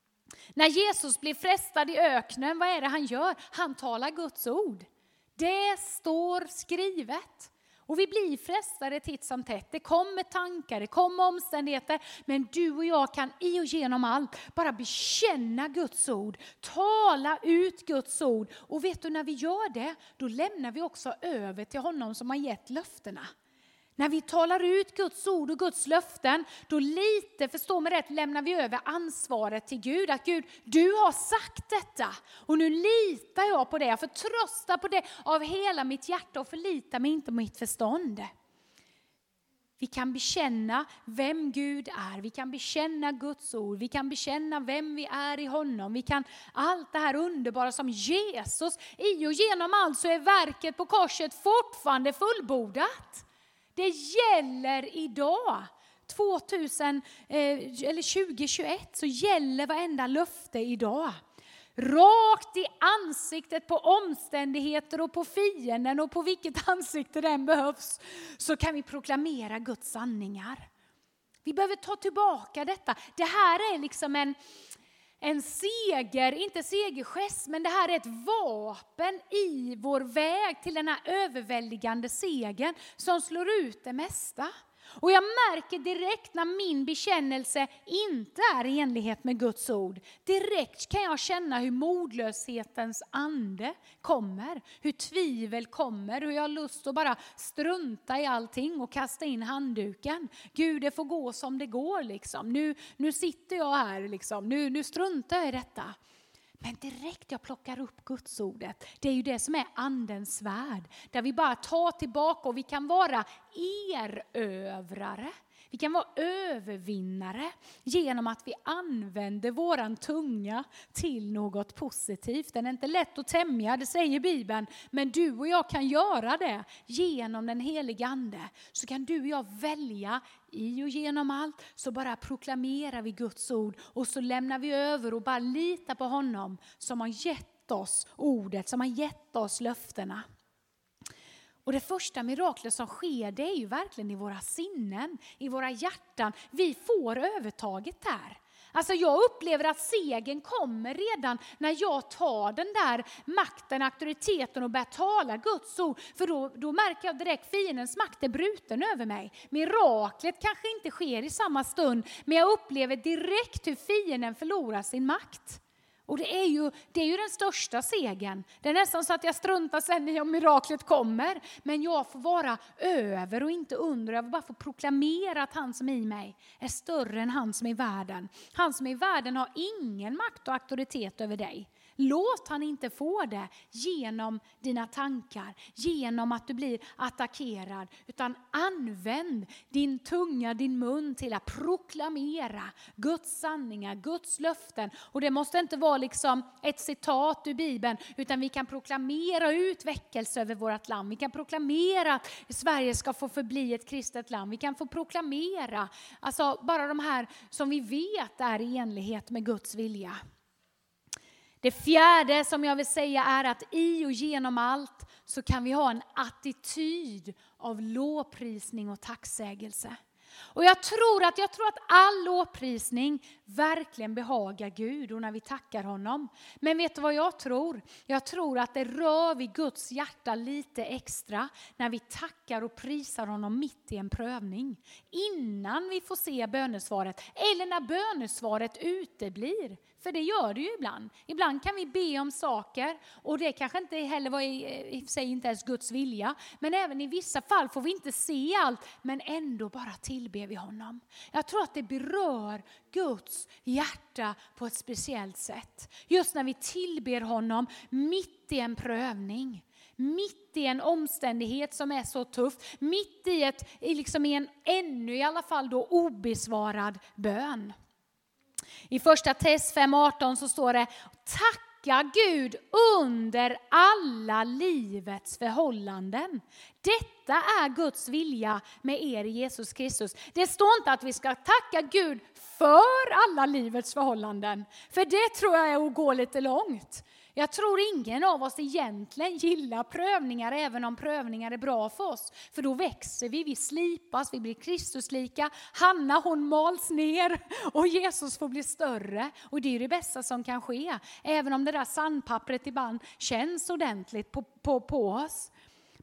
När Jesus blir frestad i öknen, vad är det han gör? Han talar Guds ord. Det står skrivet. Och vi blir frestade titt som tätt. Det kommer tankar, det kommer omständigheter. Men du och jag kan i och genom allt bara bekänna Guds ord. Tala ut Guds ord. Och vet du, när vi gör det, då lämnar vi också över till honom som har gett löftena. När vi talar ut Guds ord och Guds löften, då lite, förstå mig rätt, lämnar vi över ansvaret till Gud. Att Gud, du har sagt detta och nu litar jag på det. Jag förtröstar på det av hela mitt hjärta och förlitar mig inte på mitt förstånd. Vi kan bekänna vem Gud är. Vi kan bekänna Guds ord. Vi kan bekänna vem vi är i honom. Vi kan allt det här underbara som Jesus. I och genom allt så är verket på korset fortfarande fullbordat. Det gäller idag. tvåtusen, eller tjugo tjugoett så gäller varenda löfte idag. Rakt i ansiktet på omständigheter och på fienden och på vilket ansikte den behövs, så kan vi proklamera Guds sanningar. Vi behöver ta tillbaka detta. Det här är liksom en, en seger, inte segergest, men det här är ett vapen i vår väg till den här överväldigande segern som slår ut det mesta. Och jag märker direkt när min bekännelse inte är i enlighet med Guds ord. Direkt kan jag känna hur modlöshetens ande kommer. Hur tvivel kommer. Hur jag har lust att bara strunta i allting och kasta in handduken. Gud, det får gå som det går liksom. Nu, nu sitter jag här liksom. Nu, nu struntar jag i detta. Men direkt jag plockar upp Guds ordet, det är ju det som är andens värld. Där vi bara tar tillbaka och vi kan vara erövrare. Vi kan vara övervinnare genom att vi använder våran tunga till något positivt. Den är inte lätt att tämja, det säger Bibeln. Men du och jag kan göra det genom den helige ande. Så kan du och jag välja i och genom allt. Så bara proklamerar vi Guds ord. Och så lämnar vi över och bara litar på honom som har gett oss ordet. Som har gett oss löftena. Och det första miraklet som sker, det är ju verkligen i våra sinnen, i våra hjärtan. Vi får övertaget där. Alltså jag upplever att segern kommer redan när jag tar den där makten, auktoriteten och börjar tala Guds ord. För då, då märker jag direkt fiendens makt är bruten över mig. Miraklet kanske inte sker i samma stund, men jag upplever direkt hur fienden förlorar sin makt. Och det är, ju, det är ju den största segern. Det är nästan så att jag struntar sen i om miraklet kommer. Men jag får vara över och inte under. Jag får bara få proklamera att han som är i mig är större än han som är i världen. Han som är i världen har ingen makt och auktoritet över dig. Låt han inte få det genom dina tankar, genom att du blir attackerad. Utan använd din tunga, din mun till att proklamera Guds sanningar, Guds löften. Och det måste inte vara liksom ett citat ur Bibeln, utan vi kan proklamera ut väckelse över vårt land. Vi kan proklamera att Sverige ska få förbli ett kristet land. Vi kan få proklamera, alltså bara de här som vi vet är i enlighet med Guds vilja. Det fjärde som jag vill säga är att i och genom allt så kan vi ha en attityd av lovprisning och tacksägelse. Och jag tror att, jag tror att all lovprisning verkligen behagar Gud och när vi tackar honom. Men vet du vad jag tror? Jag tror att det rör vid Guds hjärta lite extra när vi tackar och prisar honom mitt i en prövning. Innan vi får se bönesvaret eller när bönesvaret uteblir. För det gör det ju ibland. Ibland kan vi be om saker och det kanske inte heller var i, i sig inte ens Guds vilja. Men även i vissa fall får vi inte se allt men ändå bara tillber vi honom. Jag tror att det berör Guds hjärta på ett speciellt sätt. Just när vi tillber honom mitt i en prövning. Mitt i en omständighet som är så tuff. Mitt i, ett, liksom i en ännu i alla fall då obesvarad bön. I första Tess fem arton så står det: tacka Gud under alla livets förhållanden. Detta är Guds vilja med er i Jesus Kristus. Det står inte att vi ska tacka Gud för alla livets förhållanden. För det tror jag är att gå lite långt. Jag tror ingen av oss egentligen gillar prövningar, även om prövningar är bra för oss. För då växer vi, vi slipas, vi blir Kristuslika. Hanna hon mals ner och Jesus får bli större. Och det är det bästa som kan ske. Även om det där sandpappret ibland känns ordentligt på, på, på oss.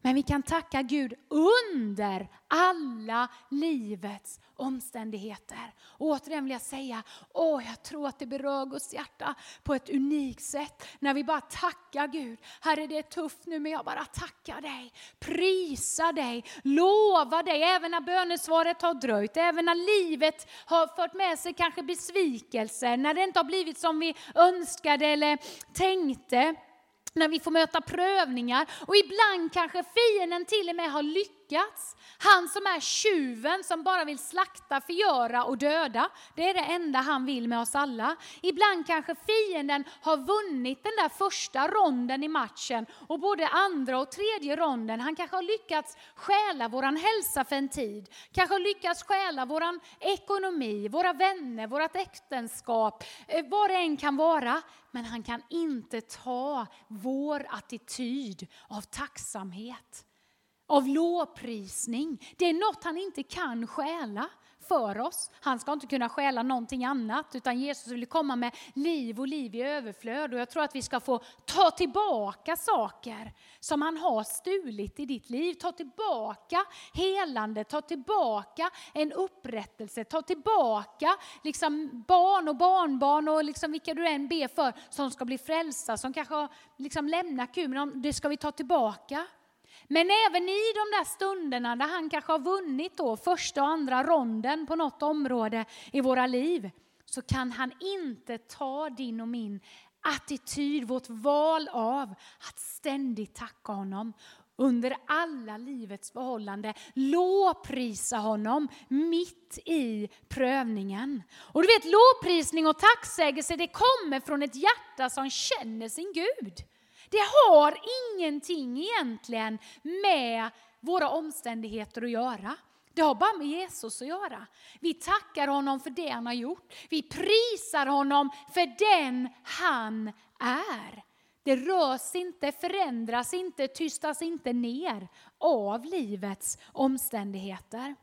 Men vi kan tacka Gud under alla livets omständigheter. Och återigen vill jag säga, åh, jag tror att det berör Guds hjärta på ett unikt sätt. När vi bara tackar Gud. Herre, det är tufft nu, men jag bara tackar dig. Prisa dig, lova dig, även när bönesvaret har dröjt. Även när livet har fört med sig kanske besvikelser. När det inte har blivit som vi önskade eller tänkte. När vi får möta prövningar. Och ibland kanske fienden till och med har lyckats. Han som är tjuven som bara vill slakta, förgöra och döda. Det är det enda han vill med oss alla. Ibland kanske fienden har vunnit den där första ronden i matchen. Och både andra och tredje ronden. Han kanske har lyckats stjäla våran hälsa för en tid. Kanske har lyckats stjäla våran ekonomi, våra vänner, vårat äktenskap. Vad det än kan vara. Men han kan inte ta vår attityd av tacksamhet, av lovprisning. Det är något han inte kan stjäla för oss. Han ska inte kunna stjäla någonting annat, utan Jesus vill komma med liv och liv i överflöd. Och jag tror att vi ska få ta tillbaka saker som han har stulit i ditt liv. Ta tillbaka helande, ta tillbaka en upprättelse, ta tillbaka liksom barn och barnbarn och liksom vilka du än ber för som ska bli frälsta, som kanske har liksom lämnat Gud. Det ska vi ta tillbaka. Men även i de där stunderna där han kanske har vunnit då första och andra ronden på något område i våra liv, så kan han inte ta din och min attityd, vårt val av att ständigt tacka honom under alla livets förhållande, lovprisa honom mitt i prövningen. Och du vet, lovprisning och tacksägelse, det kommer från ett hjärta som känner sin Gud. Det har ingenting egentligen med våra omständigheter att göra. Det har bara med Jesus att göra. Vi tackar honom för det han har gjort. Vi prisar honom för den han är. Det rörs inte, förändras inte, tystas inte ner av livets omständigheter.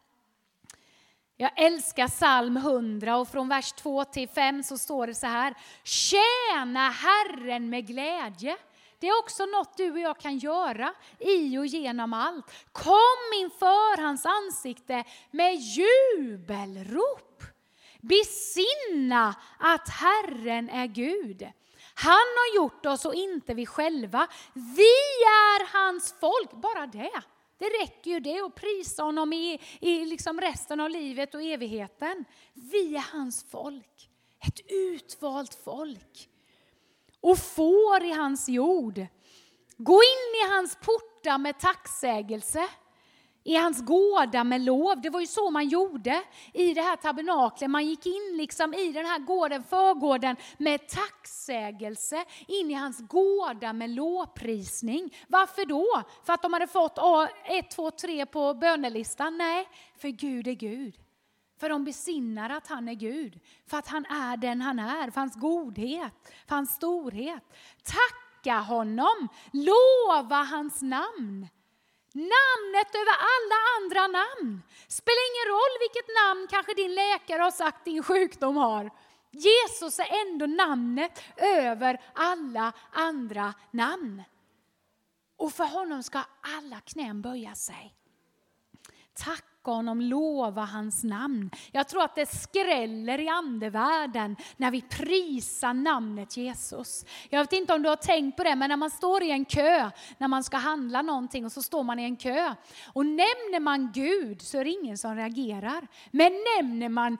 Jag älskar psalm hundra och från vers två till fem så står det så här. Tjäna Herren med glädje. Det är också något du och jag kan göra i och genom allt. Kom inför hans ansikte med jubelrop. Besinna att Herren är Gud. Han har gjort oss och inte vi själva. Vi är hans folk, bara det. Det räcker ju det att prisa honom i, i liksom resten av livet och evigheten. Vi är hans folk, ett utvalt folk. Och får i hans jord. Gå in i hans portar med tacksägelse. I hans gårdar med lov. Det var ju så man gjorde i det här tabernaklet. Man gick in liksom i den här gården, förgården med tacksägelse. In i hans gårdar med lovprisning. Varför då? För att de hade fått ett, två, tre på bönelistan? Nej, för Gud är Gud. För de besinnar att han är Gud. För att han är den han är. För hans godhet. För hans storhet. Tacka honom. Lova hans namn. Namnet över alla andra namn. Spelar ingen roll vilket namn kanske din läkare har sagt din sjukdom har. Jesus är ändå namnet över alla andra namn. Och för honom ska alla knän böja sig. Tack honom, lova hans namn. Jag tror att det skräller i andevärlden när vi prisar namnet Jesus. Jag vet inte om du har tänkt på det, men när man står i en kö, när man ska handla någonting och så står man i en kö. Och nämner man Gud så är det ingen som reagerar. Men nämner man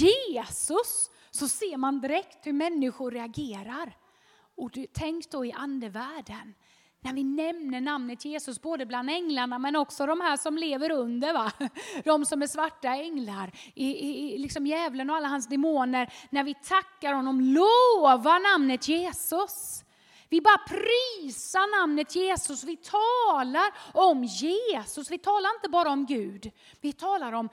Jesus så ser man direkt hur människor reagerar. Och du, tänk då i andevärlden. När vi nämner namnet Jesus, både bland änglarna men också de här som lever under, va? De som är svarta änglar, i, i, liksom djävulen och alla hans demoner. När vi tackar honom, lovar namnet Jesus. Vi bara prisar namnet Jesus, vi talar om Jesus. Vi talar inte bara om Gud, vi talar om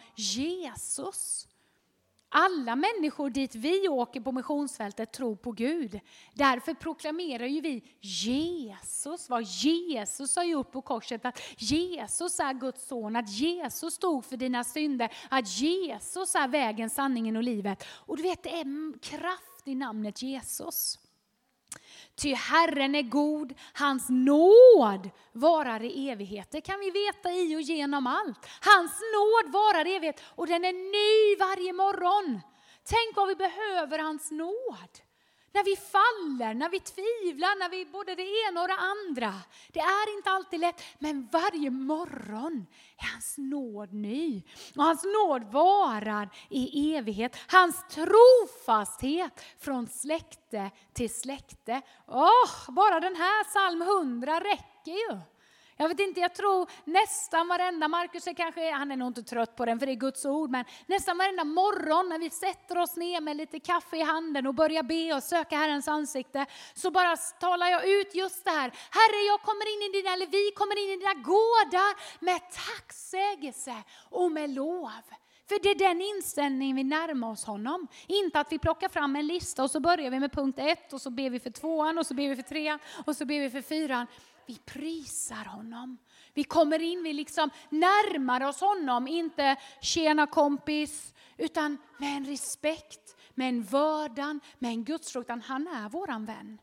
Jesus. Alla människor dit vi åker på missionsfältet tror på Gud. Därför proklamerar ju vi Jesus. Vad Jesus har gjort på korset. Att Jesus är Guds son. Att Jesus stod för dina synder. Att Jesus är vägen, sanningen och livet. Och du vet, det är kraft i namnet Jesus. Ty Herren är god, hans nåd varar i evighet. Det kan vi veta i och genom allt. Hans nåd varar i evighet och den är ny varje morgon. Tänk vad vi behöver hans nåd. När vi faller, när vi tvivlar, när vi både det ena och det andra. Det är inte alltid lätt, men varje morgon är hans nåd ny. Och hans nåd varar i evighet. Hans trofasthet från släkte till släkte. Åh, bara den här psalm hundra räcker ju. Jag vet inte, jag tror nästan varenda, Markus är kanske, han är nog inte trött på den för det är Guds ord, men nästan varenda morgon när vi sätter oss ner med lite kaffe i handen och börjar be och söka Herrens ansikte, så bara talar jag ut just det här. Herre, jag kommer in i dina, eller vi kommer in i dina gårdar med tacksägelse och med lov. För det är den inställningen vi närmar oss honom. Inte att vi plockar fram en lista och så börjar vi med punkt ett och så ber vi för tvåan och så ber vi för trean och så ber vi för fyran. Vi prisar honom. Vi kommer in, vi liksom närmar oss honom. Inte tjena kompis, utan med en respekt, med en vördan, med en gudsfruktan. Han är våran vän.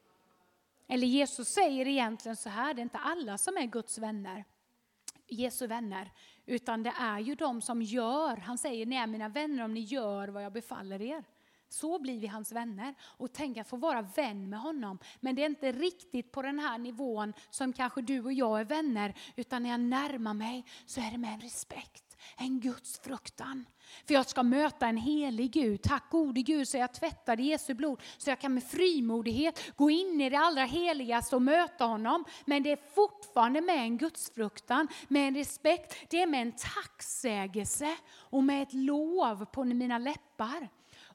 Eller Jesus säger egentligen så här, det är inte alla som är Guds vänner. Jesu vänner. Utan det är ju de som gör, han säger, ni är mina vänner om ni gör vad jag befaller er. Så blir vi hans vänner och tänka att få vara vän med honom. Men det är inte riktigt på den här nivån som kanske du och jag är vänner. Utan när jag närmar mig så är det med en respekt, en Guds fruktan. För jag ska möta en helig Gud. Tack gode Gud så jag tvättade Jesu blod. Så jag kan med frimodighet gå in i det allra heligaste och möta honom. Men det är fortfarande med en Guds fruktan, med en respekt. Det är med en tacksägelse och med ett lov på mina läppar.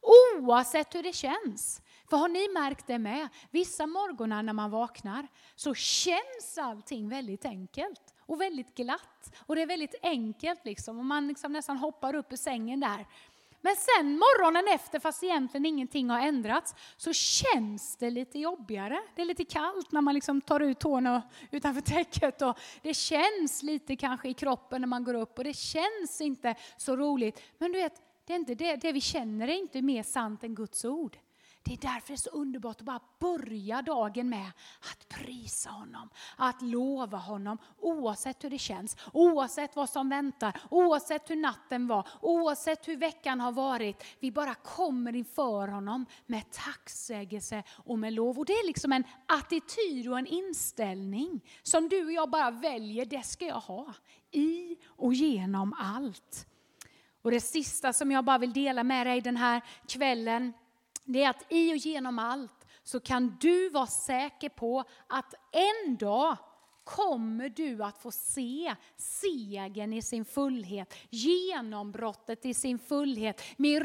Oavsett hur det känns. För har ni märkt det med? Vissa morgonar när man vaknar så känns allting väldigt enkelt. Och väldigt glatt. Och det är väldigt enkelt liksom. Och man liksom nästan hoppar upp ur sängen där. Men sen morgonen efter, fast egentligen ingenting har ändrats, så känns det lite jobbigare. Det är lite kallt när man liksom tar ut tårna utanför täcket. Och det känns lite kanske i kroppen när man går upp. Och det känns inte så roligt. Men du vet, det är inte det, det vi känner är inte mer sant än Guds ord. Det är därför det är så underbart att bara börja dagen med att prisa honom. Att lova honom oavsett hur det känns. Oavsett vad som väntar. Oavsett hur natten var. Oavsett hur veckan har varit. Vi bara kommer inför honom med tacksägelse och med lov. Och det är liksom en attityd och en inställning som du och jag bara väljer. Det ska jag ha i och genom allt. Och det sista som jag bara vill dela med dig den här kvällen, det är att i och genom allt så kan du vara säker på att en dag kommer du att få se segern i sin fullhet, genombrottet i sin fullhet,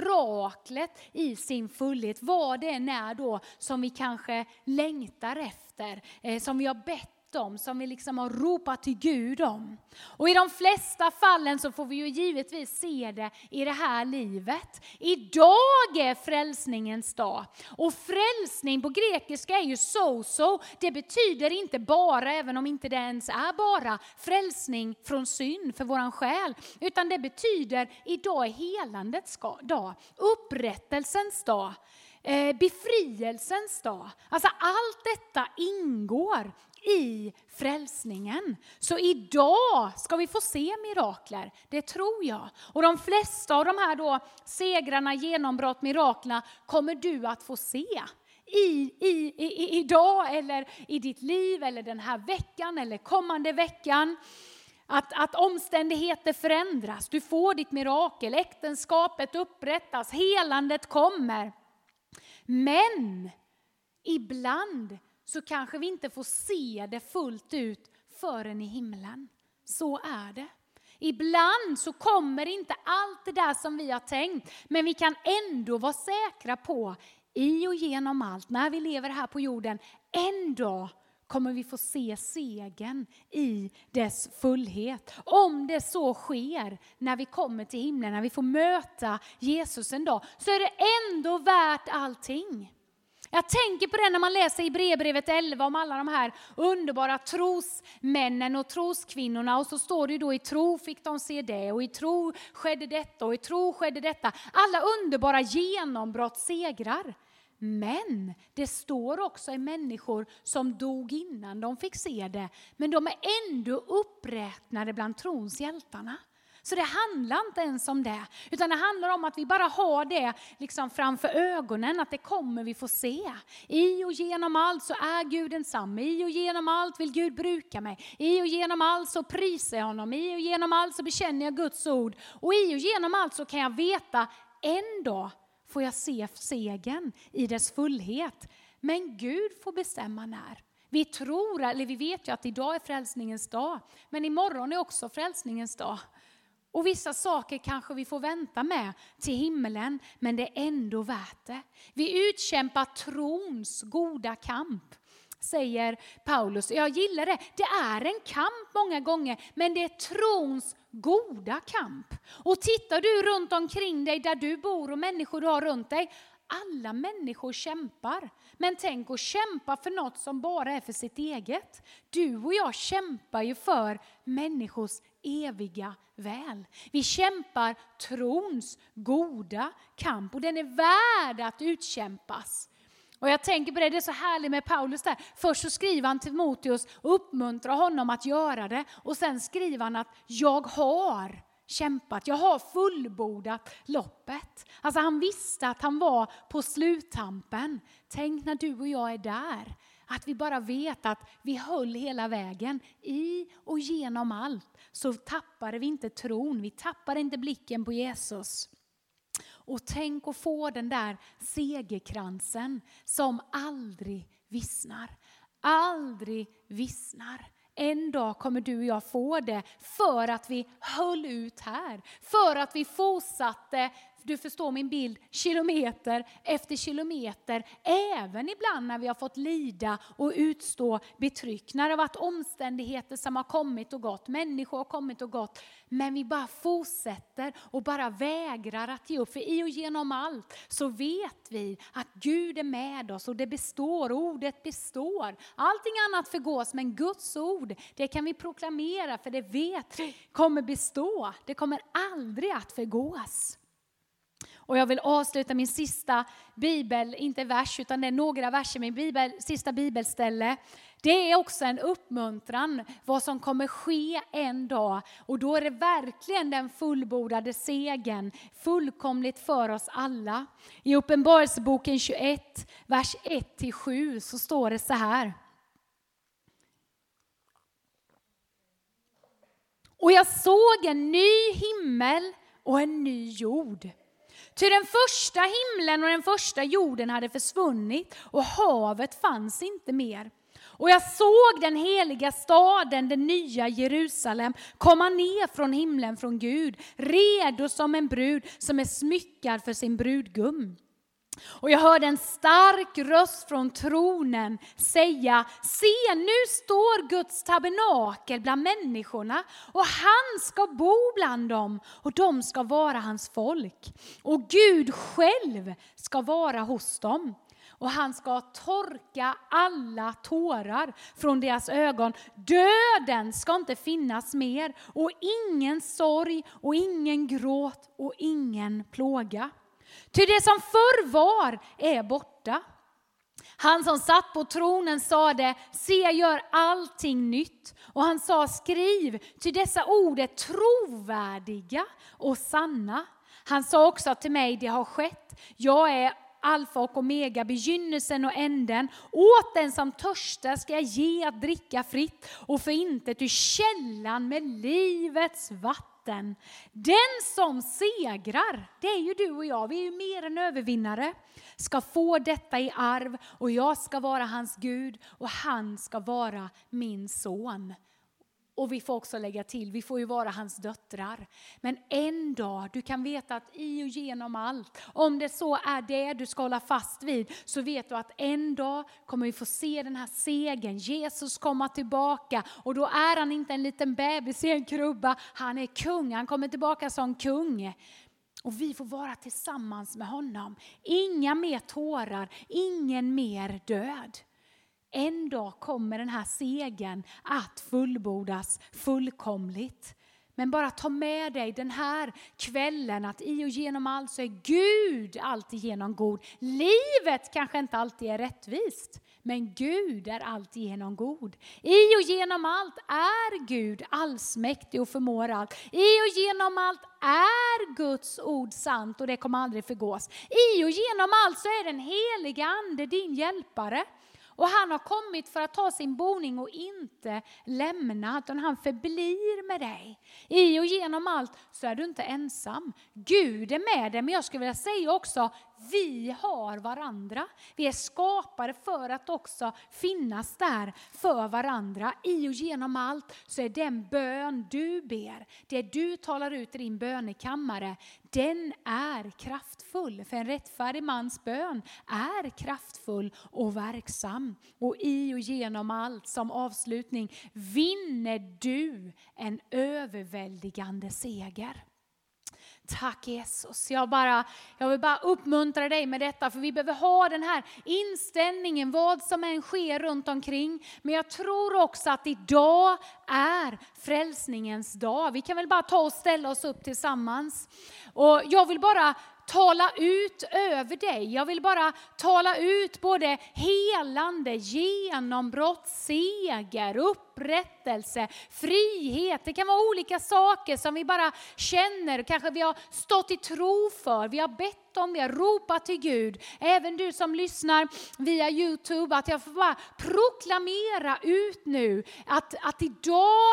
miraklet i sin fullhet. Vad det än är då som vi kanske längtar efter, eh, som vi har bett om, som vi liksom har ropat till Gud om. Och i de flesta fallen så får vi ju givetvis se det i det här livet. Idag är frälsningens dag. Och frälsning på grekiska är ju so-so. Det betyder inte bara, även om inte det ens är bara, frälsning från synd för våran själ. Utan det betyder idag är helandets dag, upprättelsens dag. Eh, befrielsens dag. Alltså allt detta ingår i frälsningen. Så idag ska vi få se mirakler. Det tror jag. Och de flesta av de här då segrarna, genombrott, miraklerna kommer du att få se. I, i, i, idag eller i ditt liv eller den här veckan eller kommande veckan. Att, att omständigheter förändras. Du får ditt mirakel. Äktenskapet upprättas. Helandet kommer. Men ibland så kanske vi inte får se det fullt ut förrän i himlen. Så är det. Ibland så kommer inte allt det där som vi har tänkt. Men vi kan ändå vara säkra på, i och genom allt, när vi lever här på jorden, ändå kommer vi få se segern i dess fullhet. Om det så sker när vi kommer till himlen, när vi får möta Jesus en dag, så är det ändå värt allting. Jag tänker på det när man läser i Hebreerbrevet elva om alla de här underbara trosmännen och troskvinnorna. Och så står det då, i tro fick de se det, och i tro skedde detta, och i tro skedde detta. Alla underbara genombrott segrar. Men det står också i människor som dog innan de fick se det. Men de är ändå uppräknade bland trons hjältarna. Så det handlar inte ens om det. Utan det handlar om att vi bara har det liksom framför ögonen. Att det kommer vi få se. I och genom allt så är Gud densamma. I och genom allt vill Gud bruka mig. I och genom allt så prisar jag honom. I och genom allt så bekänner jag Guds ord. Och i och genom allt så kan jag veta en dag får jag se segern i dess fullhet. Men Gud får bestämma när. Vi tror, eller vi vet ju att idag är frälsningens dag. Men imorgon är också frälsningens dag. Och vissa saker kanske vi får vänta med till himmelen. Men det är ändå värt det. Vi utkämpar trons goda kamp, säger Paulus. Jag gillar det. Det är en kamp många gånger. Men det är trons goda kamp. Och tittar du runt omkring dig där du bor och människor du har runt dig. Alla människor kämpar. Men tänk att kämpa för något som bara är för sitt eget. Du och jag kämpar ju för människors eviga väl. Vi kämpar trons goda kamp. Och den är värd att utkämpas. Och jag tänker på det, det är så härligt med Paulus där. Först så skriver han till Timoteus och uppmuntrar honom att göra det. Och sen skriver han att jag har kämpat, jag har fullbordat loppet. Alltså han visste att han var på sluttampen. Tänk när du och jag är där. Att vi bara vet att vi höll hela vägen. I och genom allt så tappade vi inte tron. Vi tappade inte blicken på Jesus. Och tänk att få den där segerkransen som aldrig vissnar. Aldrig vissnar. En dag kommer du och jag få det för att vi höll ut här. För att vi fortsatte, du förstår min bild, kilometer efter kilometer. Även ibland när vi har fått lida och utstå betryck. När det har varit omständigheter som har kommit och gått. Människor har kommit och gått. Men vi bara fortsätter och bara vägrar att ge upp. För i och genom allt så vet vi att Gud är med oss. Och det består, ordet består. Allting annat förgås, men Guds ord, det kan vi proklamera. För det vet kommer bestå. Det kommer aldrig att förgås. Och jag vill avsluta min sista bibel, inte vers utan det är några verser, min bibel, sista bibelställe. Det är också en uppmuntran vad som kommer ske en dag. Och då är det verkligen den fullbordade segern, fullkomligt för oss alla. I Uppenbarelseboken tjugoett, vers ett till sju så står det så här. Och jag såg en ny himmel och en ny jord. Ty den första himlen och den första jorden hade försvunnit och havet fanns inte mer. Och jag såg den heliga staden, den nya Jerusalem, komma ner från himlen från Gud, redo som en brud som är smyckad för sin brudgum. Och jag hörde en stark röst från tronen säga: se, nu står Guds tabernakel bland människorna och han ska bo bland dem och de ska vara hans folk. Och Gud själv ska vara hos dem. Och han ska torka alla tårar från deras ögon. Döden ska inte finnas mer och ingen sorg och ingen gråt och ingen plåga. Ty det som förr var är borta. Han som satt på tronen sa det: se, jag gör allting nytt. Och han sa: skriv, ty dessa ord är trovärdiga och sanna. Han sa också till mig: det har skett. Jag är alfa och omega, begynnelsen och änden. Åt den som törstar ska jag ge att dricka fritt och för intet ur källan med livets vatten. Den som segrar, det är ju du och jag, vi är ju mer än övervinnare, ska få detta i arv och jag ska vara hans Gud och han ska vara min son. Och vi får också lägga till, vi får ju vara hans döttrar. Men en dag, du kan veta att i och genom allt, om det så är det du ska hålla fast vid, så vet du att en dag kommer vi få se den här segern. Jesus kommer tillbaka och då är han inte en liten bebis i en krubba. Han är kung, han kommer tillbaka som kung. Och vi får vara tillsammans med honom. Inga mer tårar, ingen mer död. En dag kommer den här segern att fullbordas fullkomligt. Men bara ta med dig den här kvällen att i och genom allt så är Gud alltid genom god. Livet kanske inte alltid är rättvist. Men Gud är alltid genom god. I och genom allt är Gud allsmäktig och förmår allt. I och genom allt är Guds ord sant och det kommer aldrig förgås. I och genom allt så är den heliga ande din hjälpare. Och han har kommit för att ta sin boning och inte lämna, utan han förblir med dig. I och genom allt så är du inte ensam. Gud är med dig, men jag skulle vilja säga också, vi har varandra. Vi är skapade för att också finnas där för varandra. I och genom allt så är den bön du ber, det du talar ut i din bönekammare, den är kraftfull. För en rättfärdig mans bön är kraftfull och verksam. Och i och genom allt som avslutning vinner du en överväldigande seger. Tack Jesus. Jag, bara, jag vill bara uppmuntra dig med detta. För vi behöver ha den här inställningen. Vad som än sker runt omkring. Men jag tror också att idag är frälsningens dag. Vi kan väl bara ta och ställa oss upp tillsammans. Och jag vill bara tala ut över dig. Jag vill bara tala ut både helande, genombrott, seger, upprättelse, frihet. Det kan vara olika saker som vi bara känner. Kanske vi har stått i tro för. Vi har bett om, vi har ropat till Gud. Även du som lyssnar via YouTube. Att jag får bara proklamera ut nu. Att, att idag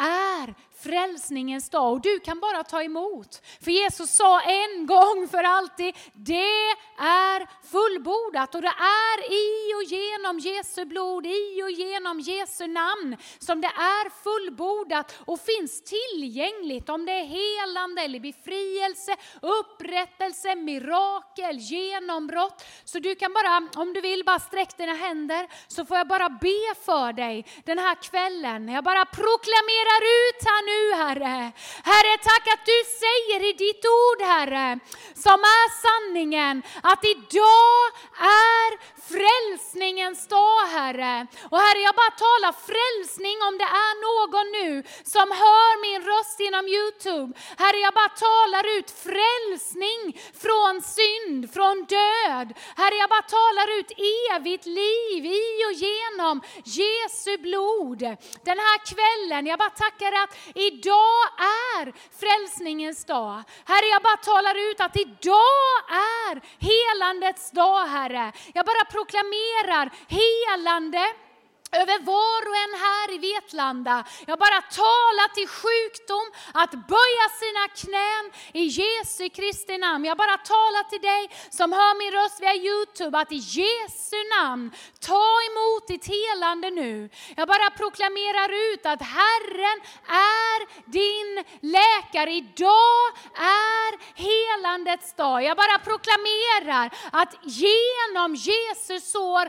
är frälsningens dag och du kan bara ta emot. För Jesus sa en gång för alltid, det är fullbordat och det är i och genom Jesu blod, i och genom Jesu namn som det är fullbordat och finns tillgängligt. Om det är helande eller befrielse, upprättelse, mirakel, genombrott. Så du kan bara, om du vill, bara sträck dina händer så får jag bara be för dig den här kvällen. Jag bara proklamerar ut här nu, Herre. Herre, tack att du säger i ditt ord, Herre, som är sanningen, att idag är frälsningens dag, Herre. Och Herre, jag bara talar frälsning om det är någon nu som hör min röst genom YouTube. Herre, jag bara talar ut frälsning från synd, från död. Herre, jag bara talar ut evigt liv i och genom Jesu blod. Den här kvällen, jag bara tackar att idag är frälsningens dag. Herre, jag bara talar ut att idag är helandets dag, Herre. Jag bara proklamerar helande över var och en här i Vetlanda. Jag bara talar till sjukdom att böja sina knän i Jesu Kristi namn. Jag bara talar till dig som hör min röst via YouTube att i Jesu namn ta emot ditt helande nu. Jag bara proklamerar ut att Herren är din läkare. Idag är helandets dag. Jag bara proklamerar att genom Jesus sår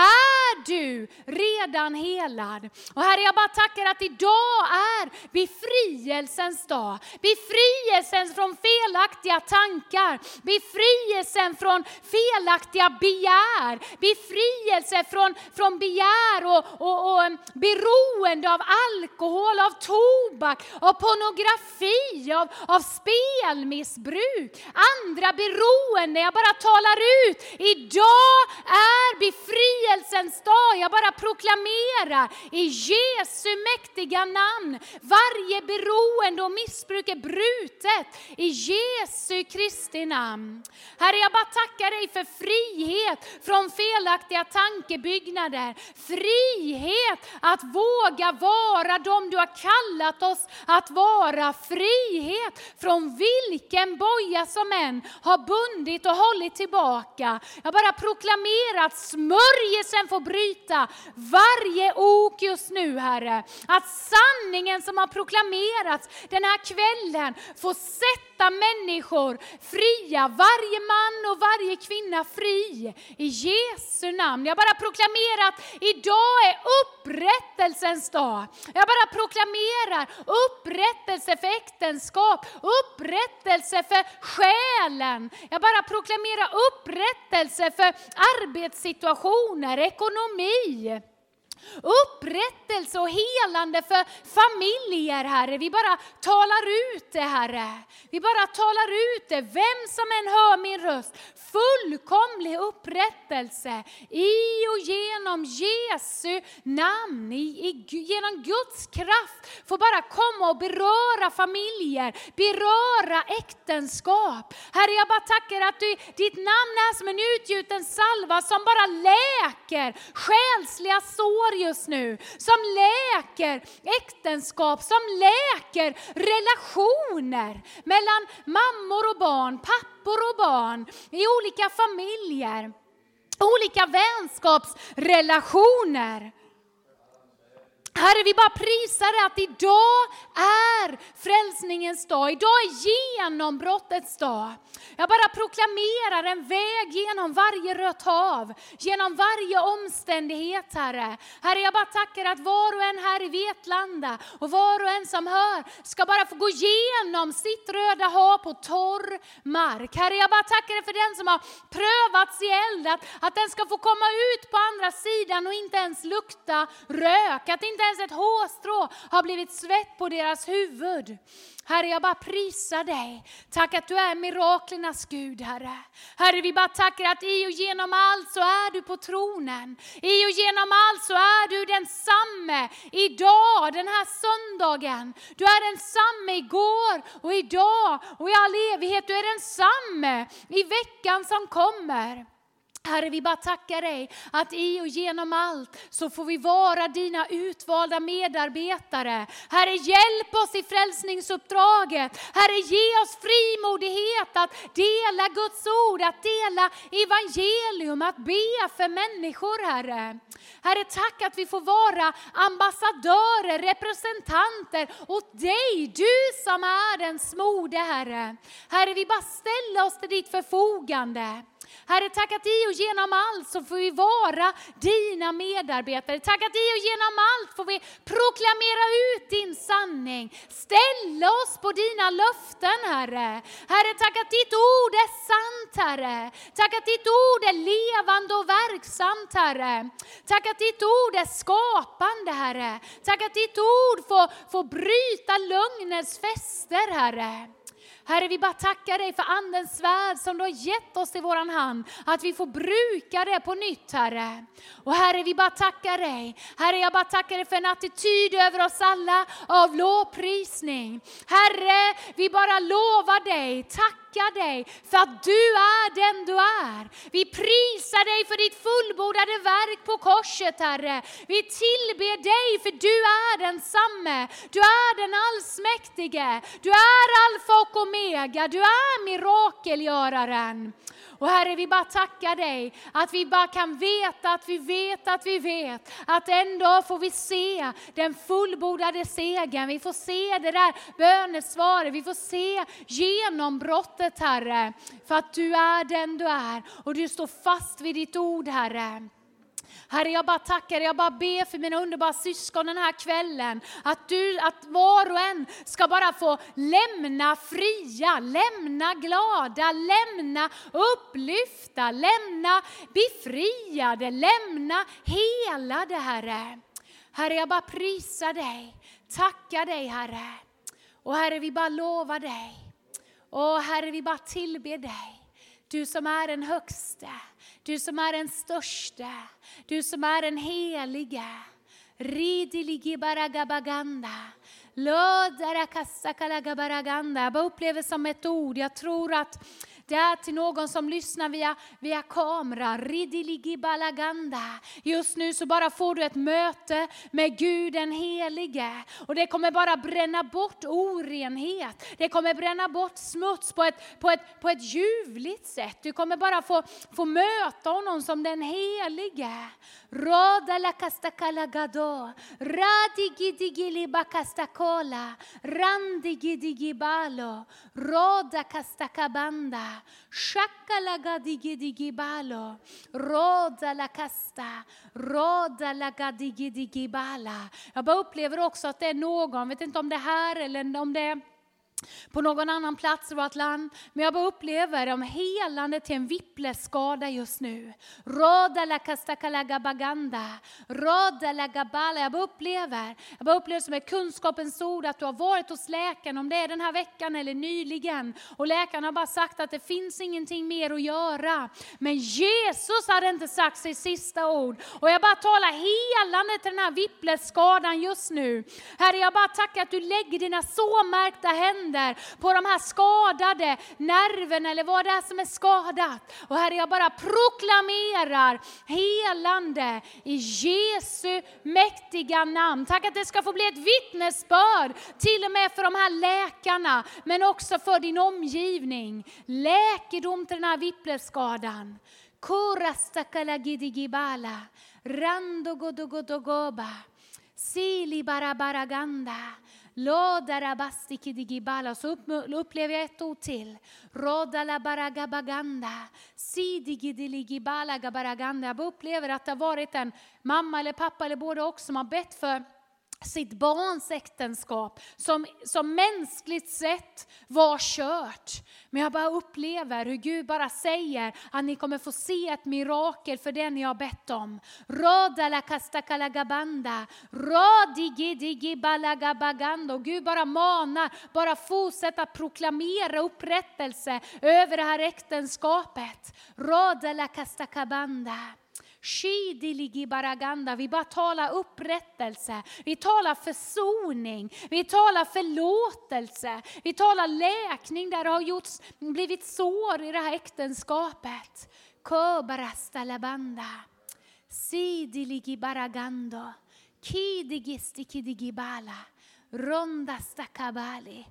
är du redan helad. Och Herre, jag bara tackar att idag är befrielsens dag. Befrielsen från felaktiga tankar. Befrielsen från felaktiga begär. Befrielse från, från begär och, och, och beroende av alkohol, av tobak, av pornografi, av, av spelmissbruk. Andra beroende. Jag bara talar ut. Idag är befrielsens dag. Jag bara proklamerar i Jesu mäktiga namn. Varje beroende och missbruk är brutet i Jesu Kristi namn. Herre, jag bara tackar dig för frihet från felaktiga tankebyggnader. Frihet att våga vara de du har kallat oss att vara. Frihet från vilken boja som än har bundit och hållit tillbaka. Jag bara proklamerar att smörjelsen får bryta varje ok just nu, Herre. Att sanningen som har proklamerats den här kvällen får sätta människor fria. Varje man och varje kvinna fri. I Jesu namn. Jag bara proklamerar att idag är upprättelsens dag. Jag bara proklamerar upprättelse för äktenskap. Upprättelse för själen. Jag bara proklamerar upprättelse för arbetssituationer, ekonomi. Upprättelse och helande för familjer, Herre. Vi bara talar ut det, Herre. Vi bara talar ut det. Vem som än hör min röst. Fullkomlig upprättelse i och genom Jesu namn. I, i, genom Guds kraft får bara komma och beröra familjer. Beröra äktenskap. Herre, jag bara tackar att du, ditt namn är som en utgjuten salva som bara läker själsliga sår just nu, som läker äktenskap, som läker relationer mellan mammor och barn, pappor och barn, i olika familjer, olika vänskapsrelationer. Herre, vi bara prisar dig att idag är frälsningens dag. Idag är genombrottets dag. Jag bara proklamerar en väg genom varje rött hav. Genom varje omständighet, Herre. Herre, jag bara tackar att var och en här i Vetlanda och var och en som hör ska bara få gå igenom sitt röda hav på torr mark. Herre, jag bara tackar dig för den som har prövats i eld. Att, att den ska få komma ut på andra sidan och inte ens lukta rök. Att inte ens ett hårstrå har blivit svett på deras huvud. Herre, jag bara prisar dig. Tack att du är miraklernas Gud, Herre. Herre, vi bara tackar att i och genom allt så är du på tronen. I och genom allt så är du densamme idag, den här söndagen. Du är densamme igår och idag och i all evighet. Du är densamme i veckan som kommer. Herre, vi bara tackar dig att i och genom allt så får vi vara dina utvalda medarbetare. Herre, hjälp oss i frälsningsuppdraget. Herre, ge oss frimodighet att dela Guds ord, att dela evangelium, att be för människor, Herre. Herre, tack att vi får vara ambassadörer, representanter åt dig, du som är den smorde, Herre. Herre, vi bara ställer oss till ditt förfogande. Herre, tack att i och genom allt så får vi vara dina medarbetare. Tack att i och genom allt får vi proklamera ut din sanning. Ställa oss på dina löften, Herre. Herre, tack att ditt ord är sant, Herre. Tack att ditt ord är levande och verksamt, Herre. Tack att ditt ord är skapande, Herre. Tack att ditt ord får, får bryta lögnens fäster, Herre. Herre, vi bara tackar dig för andens svärd som du har gett oss i våran hand. Att vi får bruka det på nytt, Herre. Och Herre, vi bara tackar dig. Herre, jag bara tackar dig för en attityd över oss alla av lovprisning. Herre, vi bara lovar dig. Tack dig för att du är den du är. Vi prisar dig för ditt fullbordade verk på korset, Herre. Vi tillber dig för du är densamme. Du är den allsmäktige. Du är alfa och omega. Du är mirakelgöraren. Och Herre, vi bara tackar dig att vi bara kan veta att vi vet att vi vet att en dag får vi se den fullbordade segern. Vi får se det där bönesvaret. Vi får se genombrottet, Herre. För att du är den du är och du står fast vid ditt ord, Herre. Herre, jag bara tackar, jag bara ber för mina underbara syskon den här kvällen. Att du, att var och en ska bara få lämna fria, lämna glada, lämna upplyfta, lämna befriade, lämna helade, Herre. Herre, jag bara prisar dig, tackar dig, Herre. Och Herre, vi bara lovar dig. Och Herre, vi bara tillber dig. Du som är den högste, du som är den största, du som är den heliga. Ridiligi baragabaganda. Lödarakassakalagabaraganda. Jag bara upplever som ett ord. Jag tror att det är till någon som lyssnar via, via kamera. Ridiligi balaganda. Just nu så bara får du ett möte med Gud den helige. Och det kommer bara bränna bort orenhet. Det kommer bränna bort smuts på ett, på ett, på ett ljuvligt sätt. Du kommer bara få, få möta honom som den helige. Rodalakastakalagado. Radigidigilibakastakola. Randigidigibalo. Rodakastakabanda. Shakalagadigidigibalo. Rodalakasta. Rodalagadigidigibala. Jag bara upplever också att det är någon, vet inte om det är här eller om det är på någon annan plats i vårt land. Men jag bara upplever om helande till en vippleskada just nu. Roda la kastakalaga baganda. Roda la gabala. Jag bara upplever. Jag bara upplever som ett kunskapens ord att du har varit hos läkaren. Om det är den här veckan eller nyligen. Och läkaren har bara sagt att det finns ingenting mer att göra. Men Jesus hade inte sagt sitt sista ord. Och jag bara talar helande till den här vippleskadan just nu. Herre, jag bara tackar att du lägger dina såmärkta händer på de här skadade nerverna eller vad det är som är skadat. Och Herre, jag bara proklamerar helande i Jesu mäktiga namn. Tack att det ska få bli ett vittnesbörd till och med för de här läkarna, men också för din omgivning. Läkedom till den här vippleskadan. Korastakalagidigibala randogodogodogoba sili barabaraganda. Lodarabastikidgibala. Så upplever jag ett ord till. Rodalabaragabaganda. Sidigidiligibala gabaraganda. Jag upplever att det har varit en mamma eller pappa eller båda också som har bett för sitt barns äktenskap som, som mänskligt sett var kört. Men jag bara upplever hur Gud bara säger att ni kommer få se ett mirakel för det ni har bett om. Rodala kastakalagabanda. Rodigidigibalagabaganda. Och Gud bara manar, bara fortsätta proklamera upprättelse över det här äktenskapet. Rodala kastakabanda. Vi bara talar upprättelse. Vi talar försoning. Vi talar förlåtelse. Vi talar läkning där det har gjorts, blivit sår i det här äktenskapet. Kobarastalabanda. Sidiligibaragando. Kidigistikidibala. Rondastakabali.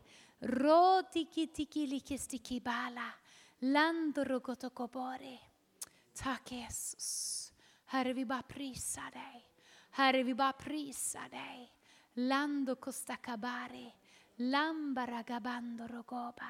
Rotikitikilikiskibala. Landrogotokobori. Tack Jesus. Herre, vi bara prisar dig. Herre, vi bara prisar dig. Lando kostakabari. Lambaragabando rogoba.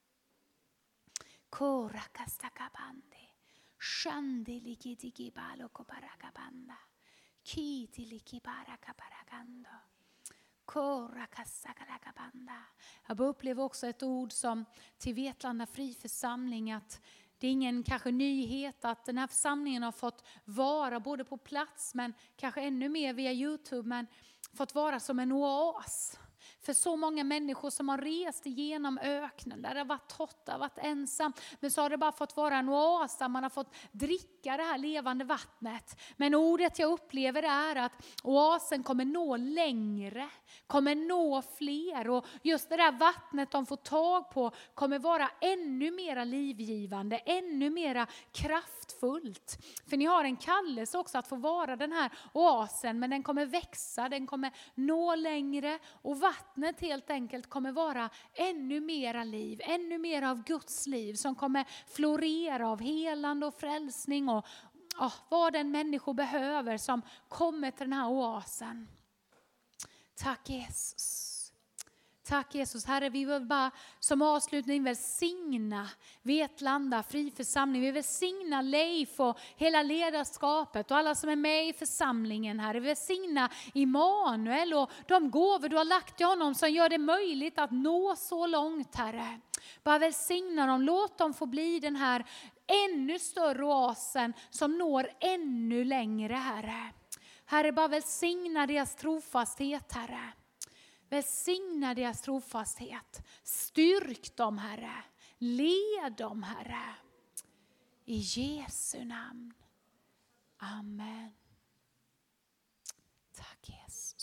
Kora kastakabandi. Shandi likidigibalo kobaragabanda. Kiti likibarakabaragando. Kora kastakalagabanda. Jag upplever också ett ord som till Vetlanda friförsamling att det är ingen kanske nyhet att den här församlingen har fått vara både på plats men kanske ännu mer via YouTube, men fått vara som en oas. För så många människor som har rest igenom öknen där det har varit torrt, det har varit ensam. Men så har det bara fått vara en oas där man har fått dricka det här levande vattnet. Men ordet jag upplever är att oasen kommer nå längre. Kommer nå fler. Och just det där vattnet de får tag på kommer vara ännu mera livgivande. Ännu mera kraftfullt. För ni har en kallelse också att få vara den här oasen. Men den kommer växa, den kommer nå längre. Och vattnet helt enkelt kommer vara ännu mera liv, ännu mer av Guds liv som kommer florera av helande och frälsning och oh, vad den människor behöver som kommer till den här oasen. Tack Jesus. Tack Jesus. Herre, vi vill bara som avslutning välsigna Vetlanda friförsamling. Vi vill välsigna Leif och hela ledarskapet och alla som är med i församlingen. Herre, vi vill välsigna Immanuel och de gåvor du har lagt till honom som gör det möjligt att nå så långt, Herre. Bara välsigna dem. Låt dem få bli den här ännu större oasen som når ännu längre, Herre. Herre, bara välsigna deras trofasthet, Herre. Välsigna deras trofasthet. Styrk dem, Herre. Led dem, Herre. I Jesu namn. Amen. Tack Jesus.